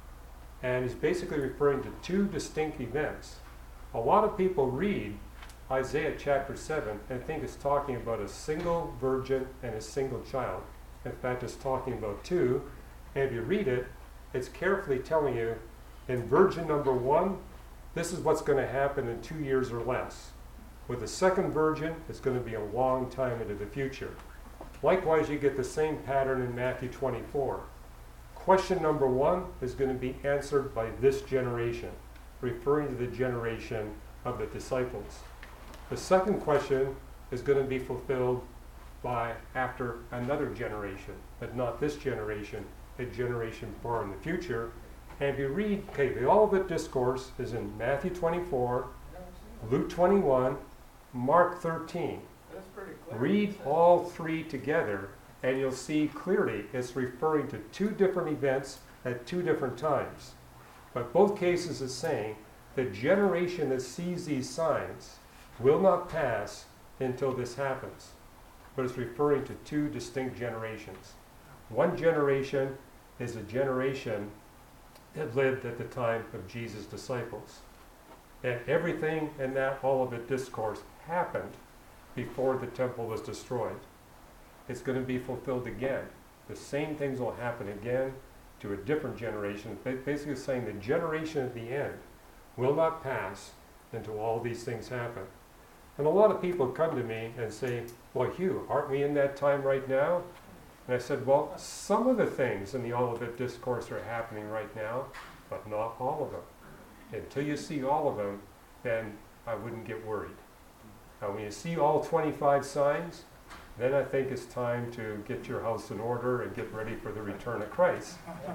And he's basically referring to 2 distinct events. A lot of people read Isaiah chapter 7 and think it's talking about a single virgin and a single child. In fact, it's talking about 2. And if you read it, it's carefully telling you in virgin number 1, this is what's going to happen in 2 years or less. With the second virgin, it's going to be a long time into the future. Likewise, you get the same pattern in Matthew 24. Question number 1 is going to be answered by this generation, referring to the generation of the disciples. The second question is going to be fulfilled by after another generation, but not this generation, a generation far in the future. And if you read, okay, the Olivet Discourse is in Matthew 24, Luke 21, Mark 13. That's pretty clear. Read all three together, and you'll see clearly it's referring to two different events at two different times. But both cases is saying the generation that sees these signs will not pass until this happens. But it's referring to two distinct generations. One generation is a generation that lived at the time of Jesus' disciples. And everything in that Olivet Discourse happened before the temple was destroyed. It's going to be fulfilled again. The same things will happen again to a different generation. Basically saying the generation at the end will not pass until all these things happen. And a lot of people come to me and say, well, Hugh, aren't we in that time right now? And I said, well, some of the things in the Olivet Discourse are happening right now, but not all of them. Until you see all of them, then I wouldn't get worried. Now, when you see all 25 signs, then I think it's time to get your house in order and get ready for the return of Christ.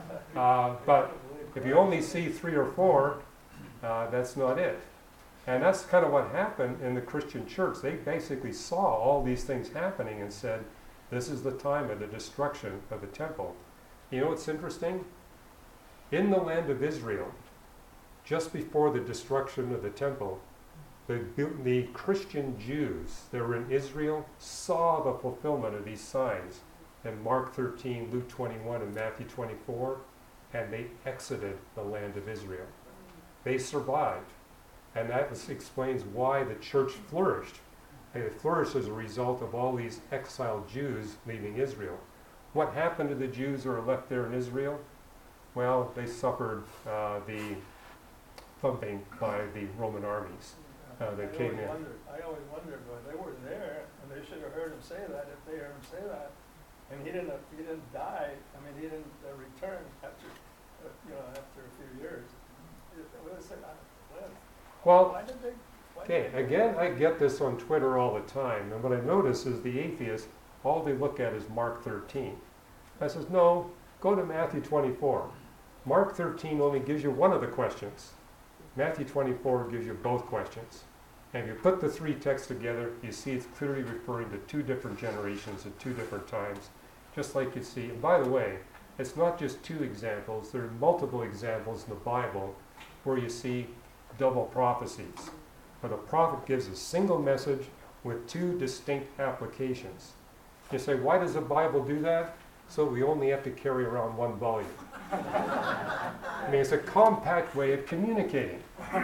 But if you only see 3 or 4, that's not it. And that's kind of what happened in the Christian church. They basically saw all these things happening and said, this is the time of the destruction of the temple. You know what's interesting? In the land of Israel, just before the destruction of the temple, the Christian Jews that were in Israel saw the fulfillment of these signs in Mark 13, Luke 21, and Matthew 24, and they exited the land of Israel. They survived. And that explains why the church flourished. And it flourished as a result of all these exiled Jews leaving Israel. What happened to the Jews who are left there in Israel? Well, they suffered the thumping by the Roman armies that came in. I always wondered, well, they were there, and they should have heard him say that if they heard him say that. And he didn't die. I mean, he didn't return after, after a few years. Well, why did they? okay, again, I get this on Twitter all the time, and what I notice is the atheists, all they look at is Mark 13. I says, no, go to Matthew 24. Mark 13 only gives you one of the questions. Matthew 24 gives you both questions. And if you put the three texts together, you see it's clearly referring to two different generations at two different times, just like you see. And by the way, it's not just two examples. There are multiple examples in the Bible where you see double prophecies. But a prophet gives a single message with two distinct applications. You say, why does the Bible do that? So we only have to carry around one volume. I mean, it's a compact way of communicating.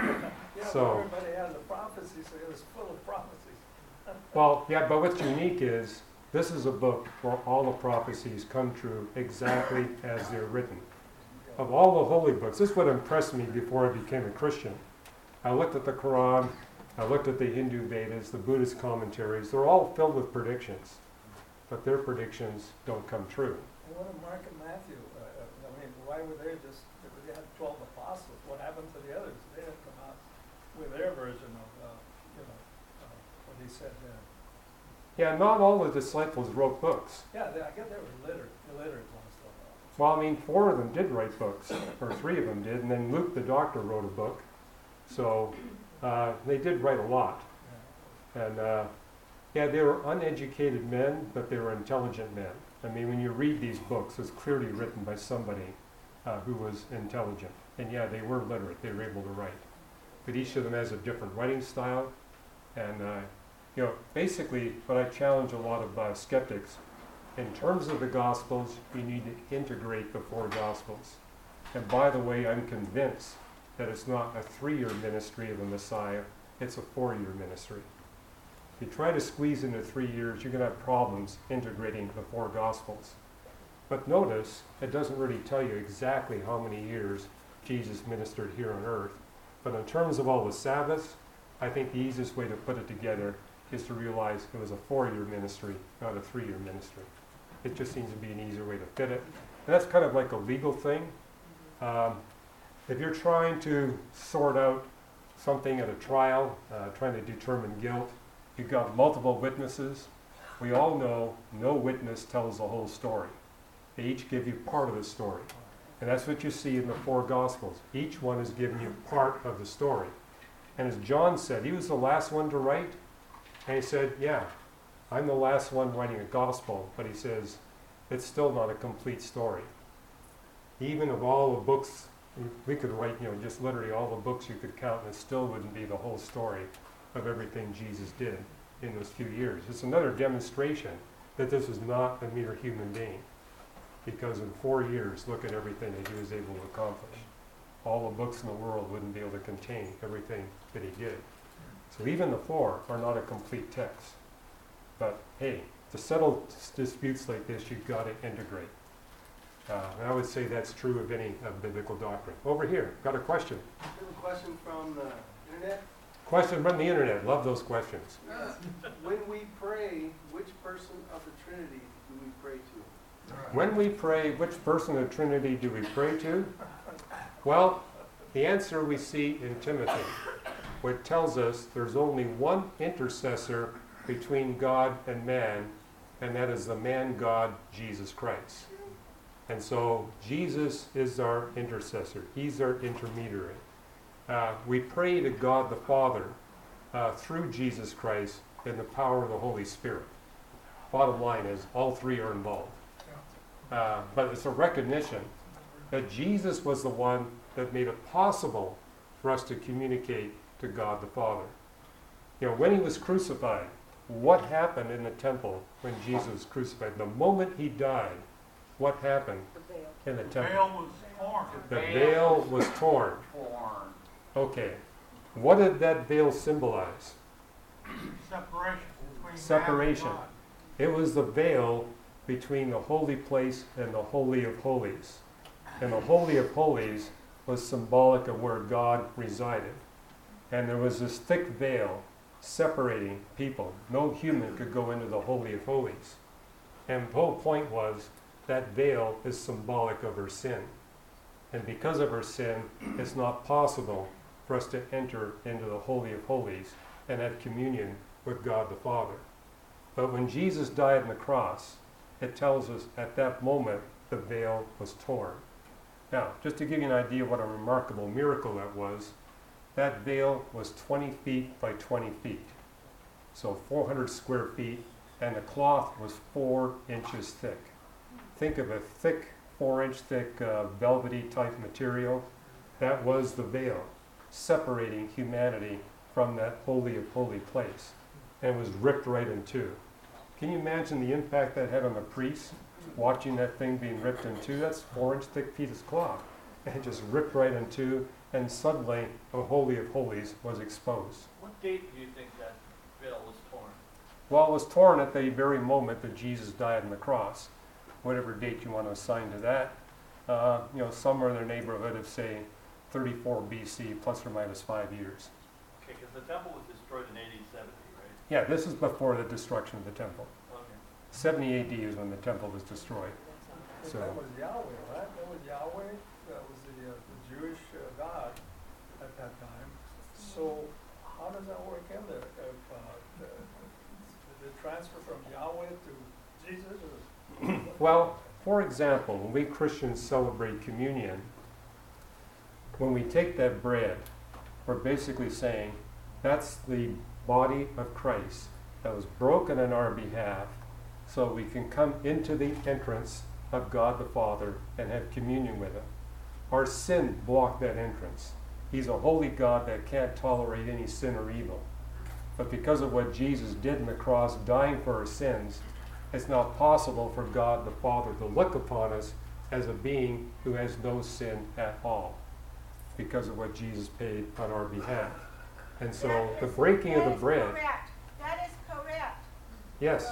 So everybody has a prophecy, so it's full of prophecies. Well, yeah, but what's unique is this is a book where all the prophecies come true exactly as they're written. Of all the holy books, this is what impressed me before I became a Christian. I looked at the Quran, I looked at the Hindu Vedas, the Buddhist commentaries. They're all filled with predictions, but their predictions don't come true. And what of Mark and Matthew? I mean, why were they just, they had 12 apostles. What happened to the others? They didn't come out with their version of, what he said then. Yeah, not all the disciples wrote books. Yeah, I guess they were illiterate ones though. Well, I mean, 4 of them did write books, or 3 of them did, and then Luke the doctor wrote a book. So they did write a lot. Yeah. And yeah, they were uneducated men, but they were intelligent men. I mean, when you read these books, it's clearly written by somebody who was intelligent. And yeah, they were literate. They were able to write. But each of them has a different writing style. And, basically, what I challenge a lot of skeptics, in terms of the Gospels, you need to integrate the 4 Gospels. And by the way, I'm convinced that it's not a 3-year ministry of the Messiah, it's a 4-year ministry. If you try to squeeze into 3 years, you're going to have problems integrating the 4 Gospels. But notice, it doesn't really tell you exactly how many years Jesus ministered here on earth. But in terms of all the Sabbaths, I think the easiest way to put it together is to realize it was a 4-year ministry, not a 3-year ministry. It just seems to be an easier way to fit it. And that's kind of like a legal thing. If you're trying to sort out something at a trial, trying to determine guilt, you've got multiple witnesses. We all know no witness tells the whole story. They each give you part of the story. And that's what you see in the four Gospels. Each one is giving you part of the story. And as John said, he was the last one to write. And he said, yeah, I'm the last one writing a gospel. But he says, it's still not a complete story. Even of all the books, we could write, just literally all the books you could count, and it still wouldn't be the whole story of everything Jesus did in those few years. It's another demonstration that this is not a mere human being. Because in 4 years, look at everything that he was able to accomplish. All the books in the world wouldn't be able to contain everything that he did. So even the four are not a complete text. But hey, to settle disputes like this, you've got to integrate. And I would say that's true of any biblical doctrine. Over here, got a question. I have a question from the internet. Question from the internet. Love those questions. When we pray, which person of the Trinity do we pray to? When we pray, which person of the Trinity do we pray to? Well, the answer we see in Timothy, which tells us there's only one intercessor between God and man, and that is the man God, Jesus Christ. And so Jesus is our intercessor. He's our intermediary. We pray to God the Father through Jesus Christ in the power of the Holy Spirit. Bottom line is all three are involved. But it's a recognition that Jesus was the one that made it possible for us to communicate to God the Father. When he was crucified, what happened in the temple when Jesus was crucified? The moment he died, what happened in the temple? The veil was torn. Okay. What did that veil symbolize? Separation. It was the veil between the holy place and the Holy of Holies. And the Holy of Holies was symbolic of where God resided. And there was this thick veil separating people. No human could go into the Holy of Holies. And the whole point was that veil is symbolic of her sin. And because of her sin, it's not possible for us to enter into the Holy of Holies and have communion with God the Father. But when Jesus died on the cross, it tells us at that moment the veil was torn. Now, just to give you an idea of what a remarkable miracle that veil was 20 feet by 20 feet. So 400 square feet, and the cloth was 4 inches thick. Think of a thick, 4-inch thick, velvety type material. That was the veil, separating humanity from that Holy of Holy place. And it was ripped right in two. Can you imagine the impact that had on the priests, watching that thing being ripped in two? That's 4-inch thick piece of cloth. And it just ripped right in two, and suddenly the Holy of Holies was exposed. What date do you think that veil was torn? Well, it was torn at the very moment that Jesus died on the cross. Whatever date you want to assign to that. Somewhere in the neighborhood of, say, 34 BC, plus or minus 5 years. Okay, because the temple was destroyed in AD 70, right? Yeah, this is before the destruction of the temple. Okay. 70 AD is when the temple was destroyed. So That was Yahweh, right? That was Yahweh. That was the Jewish God at that time. So how does that work in there? If the transfer from Yahweh to Jesus? well, for example, when we Christians celebrate communion, when we take that bread, we're basically saying that's the body of Christ that was broken on our behalf so we can come into the entrance of God the Father and have communion with him. Our sin blocked that entrance. He's a holy God that can't tolerate any sin or evil. But because of what Jesus did on the cross, dying for our sins, it's now possible for God the Father to look upon us as a being who has no sin at all because of what Jesus paid on our behalf. And so the breaking of the bread... Correct. That is correct. Yes.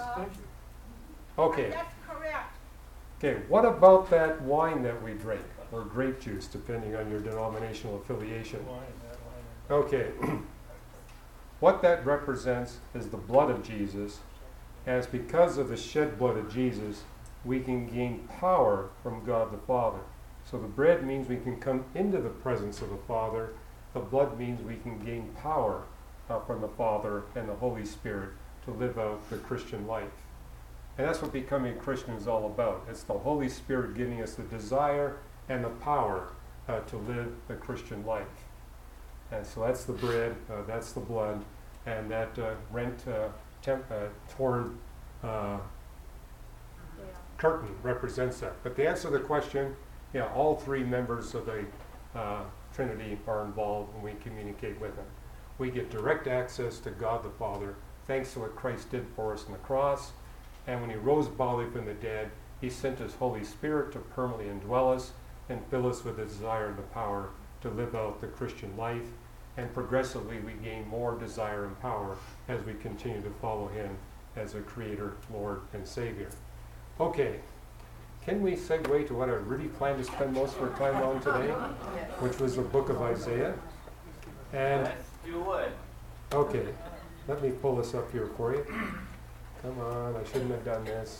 Okay. That's correct. Okay, what about that wine that we drink, or grape juice, depending on your denominational affiliation? Okay. What that represents is the blood of Jesus, as because of the shed blood of Jesus, we can gain power from God the Father. So the bread means we can come into the presence of the Father. The blood means we can gain power from the Father and the Holy Spirit to live out the Christian life. And that's what becoming a Christian is all about. It's the Holy Spirit giving us the desire and the power to live the Christian life. And so that's the bread, that's the blood, and that torn curtain represents that. But to answer the question, yeah, all three members of the Trinity are involved when we communicate with Him. We get direct access to God the Father thanks to what Christ did for us on the cross. And when He rose bodily from the dead, He sent His Holy Spirit to permanently indwell us and fill us with the desire and the power to live out the Christian life. And progressively we gain more desire and power as we continue to follow Him as a Creator, Lord, and Savior. Okay, can we segue to what I really planned to spend most of our time on today, which was the book of Isaiah? And Yes, you would. okay, let me pull this up here for you. Come on, I shouldn't have done this.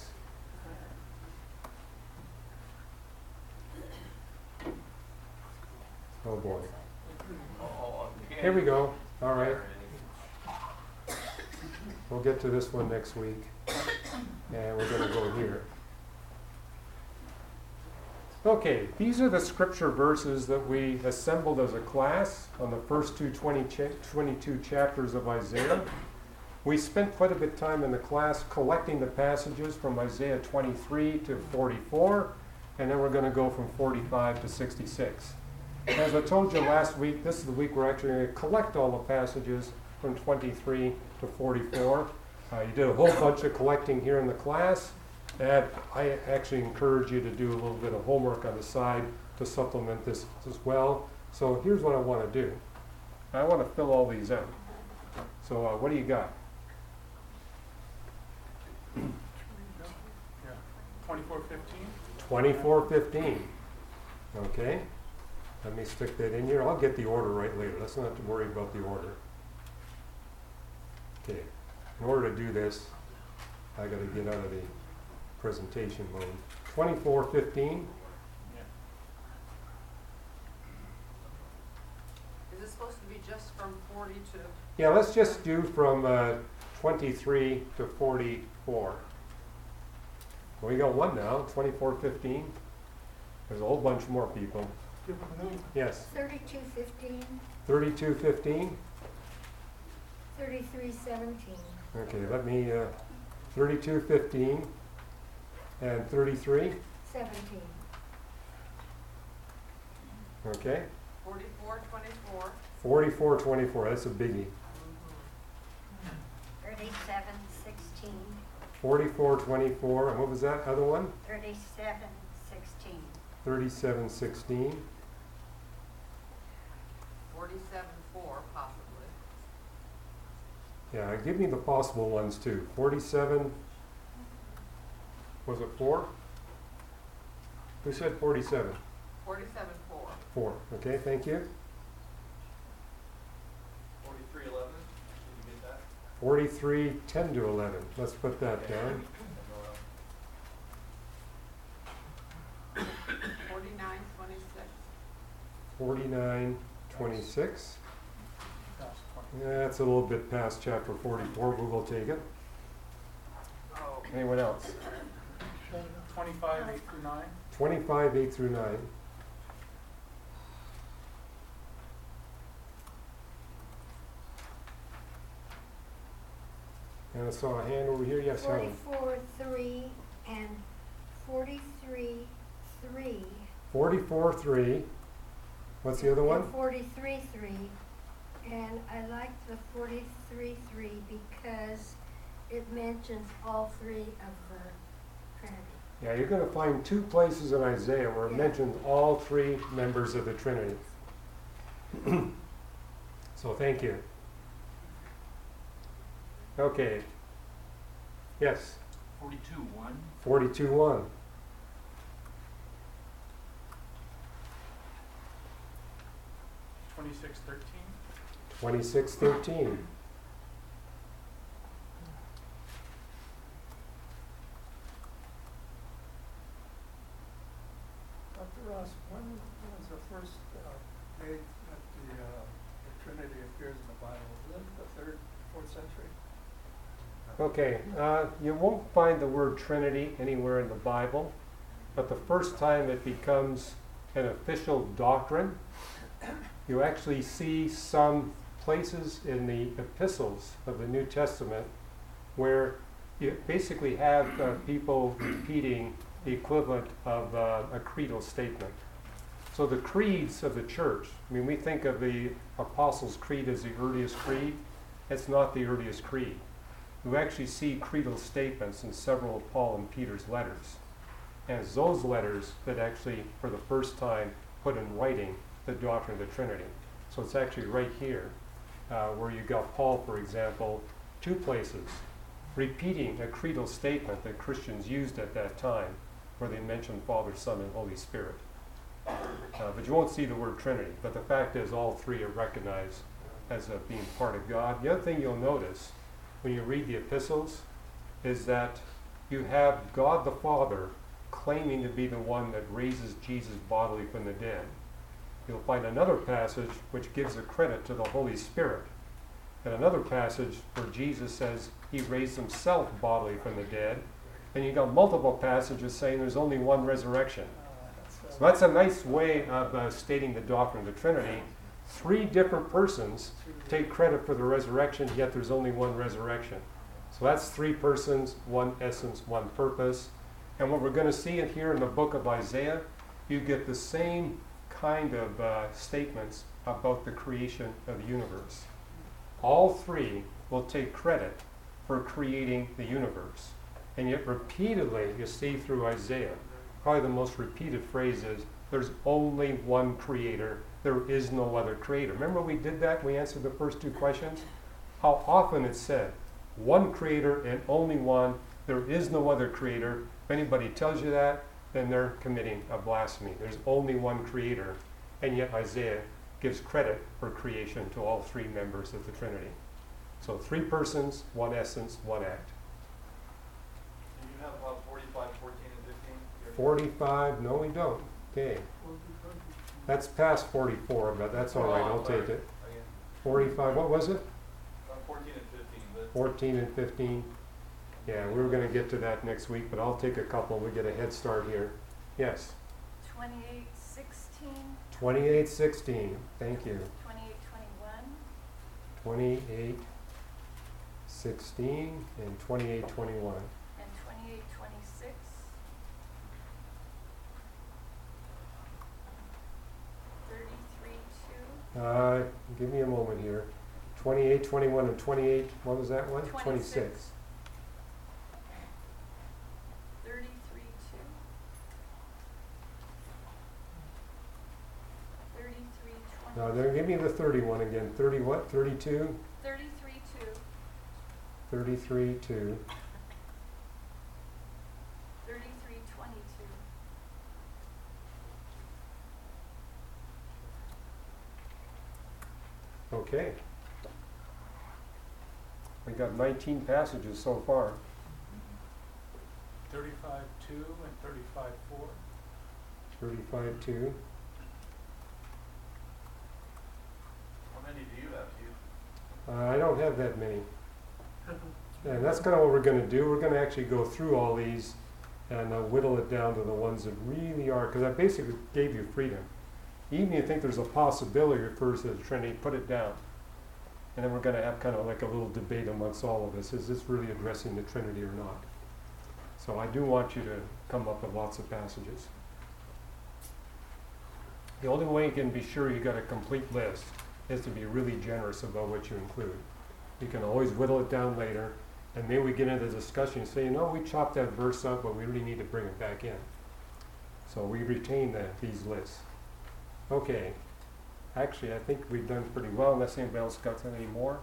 Oh boy. Oh, okay. Here we go. All right. We'll get to this one next week. And we're going to go here. Okay, these are the scripture verses that we assembled as a class on the first 22 chapters of Isaiah. We spent quite a bit of time in the class collecting the passages from Isaiah 23 to 44, and then we're going to go from 45 to 66. As I told you last week, this is the week we're actually going to collect all the passages from 23 to 44. You did a whole bunch of collecting here in the class, and I actually encourage you to do a little bit of homework on the side to supplement this as well. So here's what I want to do. I want to fill all these out. So what do you got? 2415. 24:15. Okay. Let me stick that in here. I'll get the order right later. Let's not have to worry about the order. Okay. In order to do this, I got to get out of the presentation mode. 24:15. Is it supposed to be just from 40 to? Yeah, let's just do from 23 to 44. Well, we got one now, 24:15. There's a whole bunch more people. Yes, 32:15, 32:15. 33:17. Okay, let me, 32:15 and 33. 17. Okay, 44:24. 44:24. That's a biggie. 37:16. 44:24. And what was that other one? 37:16. 37:16. 47:4 possibly. Yeah, give me the possible ones too. 47. Was it 4? Who said 47? 47:4. 4. Okay, thank you. 4311, did you get that? 43:10 to 11. Let's put that down. 49:26. 49:26. That's a little bit past chapter 44, but we'll take it. Oh. Anyone else? 25, 8 through 9. 25, 8 through 9. And I saw a hand over here. Yes, Helen. 44:3 and 43:3. 44:3. What's the other one? And 43:3. And I like the 43:3 because it mentions all three of the Trinity. Yeah, you're going to find two places in Isaiah where it mentions all three members of the Trinity. So thank you. Okay. Yes. 42:1. 42:1. 26:13. 26:13. Dr. Ross, when was the first date that the Trinity appears in the Bible? Was it the 3rd, 4th century? Okay, you won't find the word Trinity anywhere in the Bible, but the first time it becomes an official doctrine, you actually see some places in the epistles of the New Testament where you basically have people repeating the equivalent of a creedal statement. So the creeds of the church, I mean, we think of the Apostles' Creed as the earliest creed. It's not the earliest creed. You actually see creedal statements in several of Paul and Peter's letters. And it's those letters that actually, for the first time, put in writing the doctrine of the Trinity. So it's actually right here, where you got Paul, for example, 2 places, repeating a creedal statement that Christians used at that time, where they mentioned Father, Son, and Holy Spirit. But you won't see the word Trinity. But the fact is, all 3 are recognized as being part of God. The other thing you'll notice when you read the epistles is that you have God the Father claiming to be the one that raises Jesus bodily from the dead. You'll find another passage which gives a credit to the Holy Spirit, and another passage where Jesus says he raised himself bodily from the dead, and you got multiple passages saying there's only one resurrection. So that's a nice way of stating the doctrine of the Trinity. 3 different persons take credit for the resurrection, yet there's only one resurrection. So that's 3 persons, 1 essence, 1 purpose. And what we're going to see in here in the book of Isaiah, you get the same kind of statements about the creation of the universe. All 3 will take credit for creating the universe. And yet repeatedly you see through Isaiah, probably the most repeated phrase is, there's only one creator, there is no other creator. Remember we did that? We answered the first 2 questions. How often it's said, one creator and only one, there is no other creator. If anybody tells you that, then they're committing a blasphemy. There's only one creator, and yet Isaiah gives credit for creation to all 3 members of the Trinity. So 3 persons, 1 essence, 1 act. Do you have about 45, 14, and 15? 45, no we don't. Okay. That's past 44, but that's all right, I'll take it. 45, what was it? 14 and 15, but 14 and 15. Yeah, we were going to get to that next week, but I'll take a couple. We get a head start here. Yes. 28:16, 28:16. Thank you. 28:21, 28:16 and 28:21. and 28:26, 33:2, Give me a moment here. 28:21 and 28. What was that one? 26. 33:2, 33:20, Now, then give me the 31 again. 30 what? 32? 33:2, 33:2. 33:22, Okay. We got 19 passages so far. 35:2 and 35:4. 35:2. how many do you have, Hugh? I don't have that many. And that's kind of what we're going to do. We're going to actually go through all these and whittle it down to the ones that really are, because I basically gave you freedom. Even if you think there's a possibility refers to the Trinity, put it down. And then we're going to have kind of like a little debate amongst all of us. Is this really addressing the Trinity or not? So I do want you to come up with lots of passages. The only way you can be sure you got a complete list is to be really generous about what you include. You can always whittle it down later, and maybe we get into the discussion and say, you know, we chopped that verse up, but we really need to bring it back in. So we retain these lists. Okay. Actually, I think we've done pretty well, unless anybody else got any more.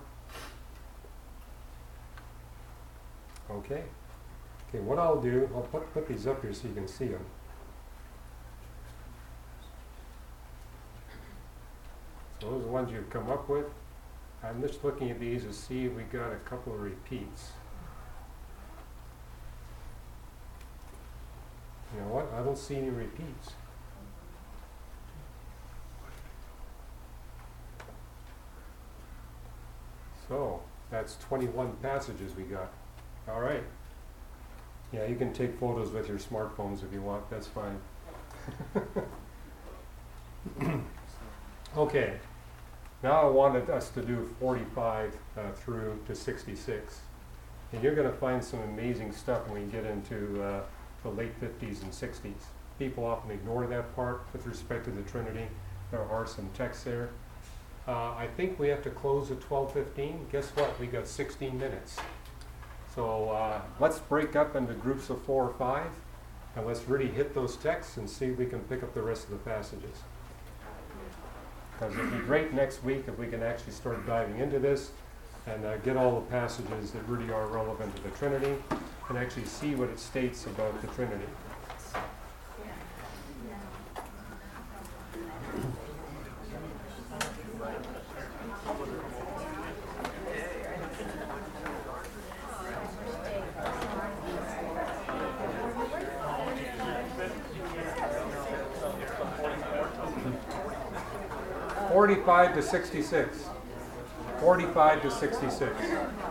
Okay. Okay, what I'll do, I'll put these up here so you can see them. So those are the ones you've come up with. I'm just looking at these to see if we got a couple of repeats. You know what? I don't see any repeats. So that's 21 passages we got. All right. Yeah, you can take photos with your smartphones if you want, that's fine. Okay, now I wanted us to do 45 through to 66. And you're going to find some amazing stuff when we get into the late 50s and 60s. People often ignore that part with respect to the Trinity. There are some texts there. I think we have to close at 12:15. Guess what? We got 16 minutes. So let's break up into groups of 4 or 5, and let's really hit those texts and see if we can pick up the rest of the passages. Because it'd be great next week if we can actually start diving into this and get all the passages that really are relevant to the Trinity and actually see what it states about the Trinity. (45 to 66). 45 to 66.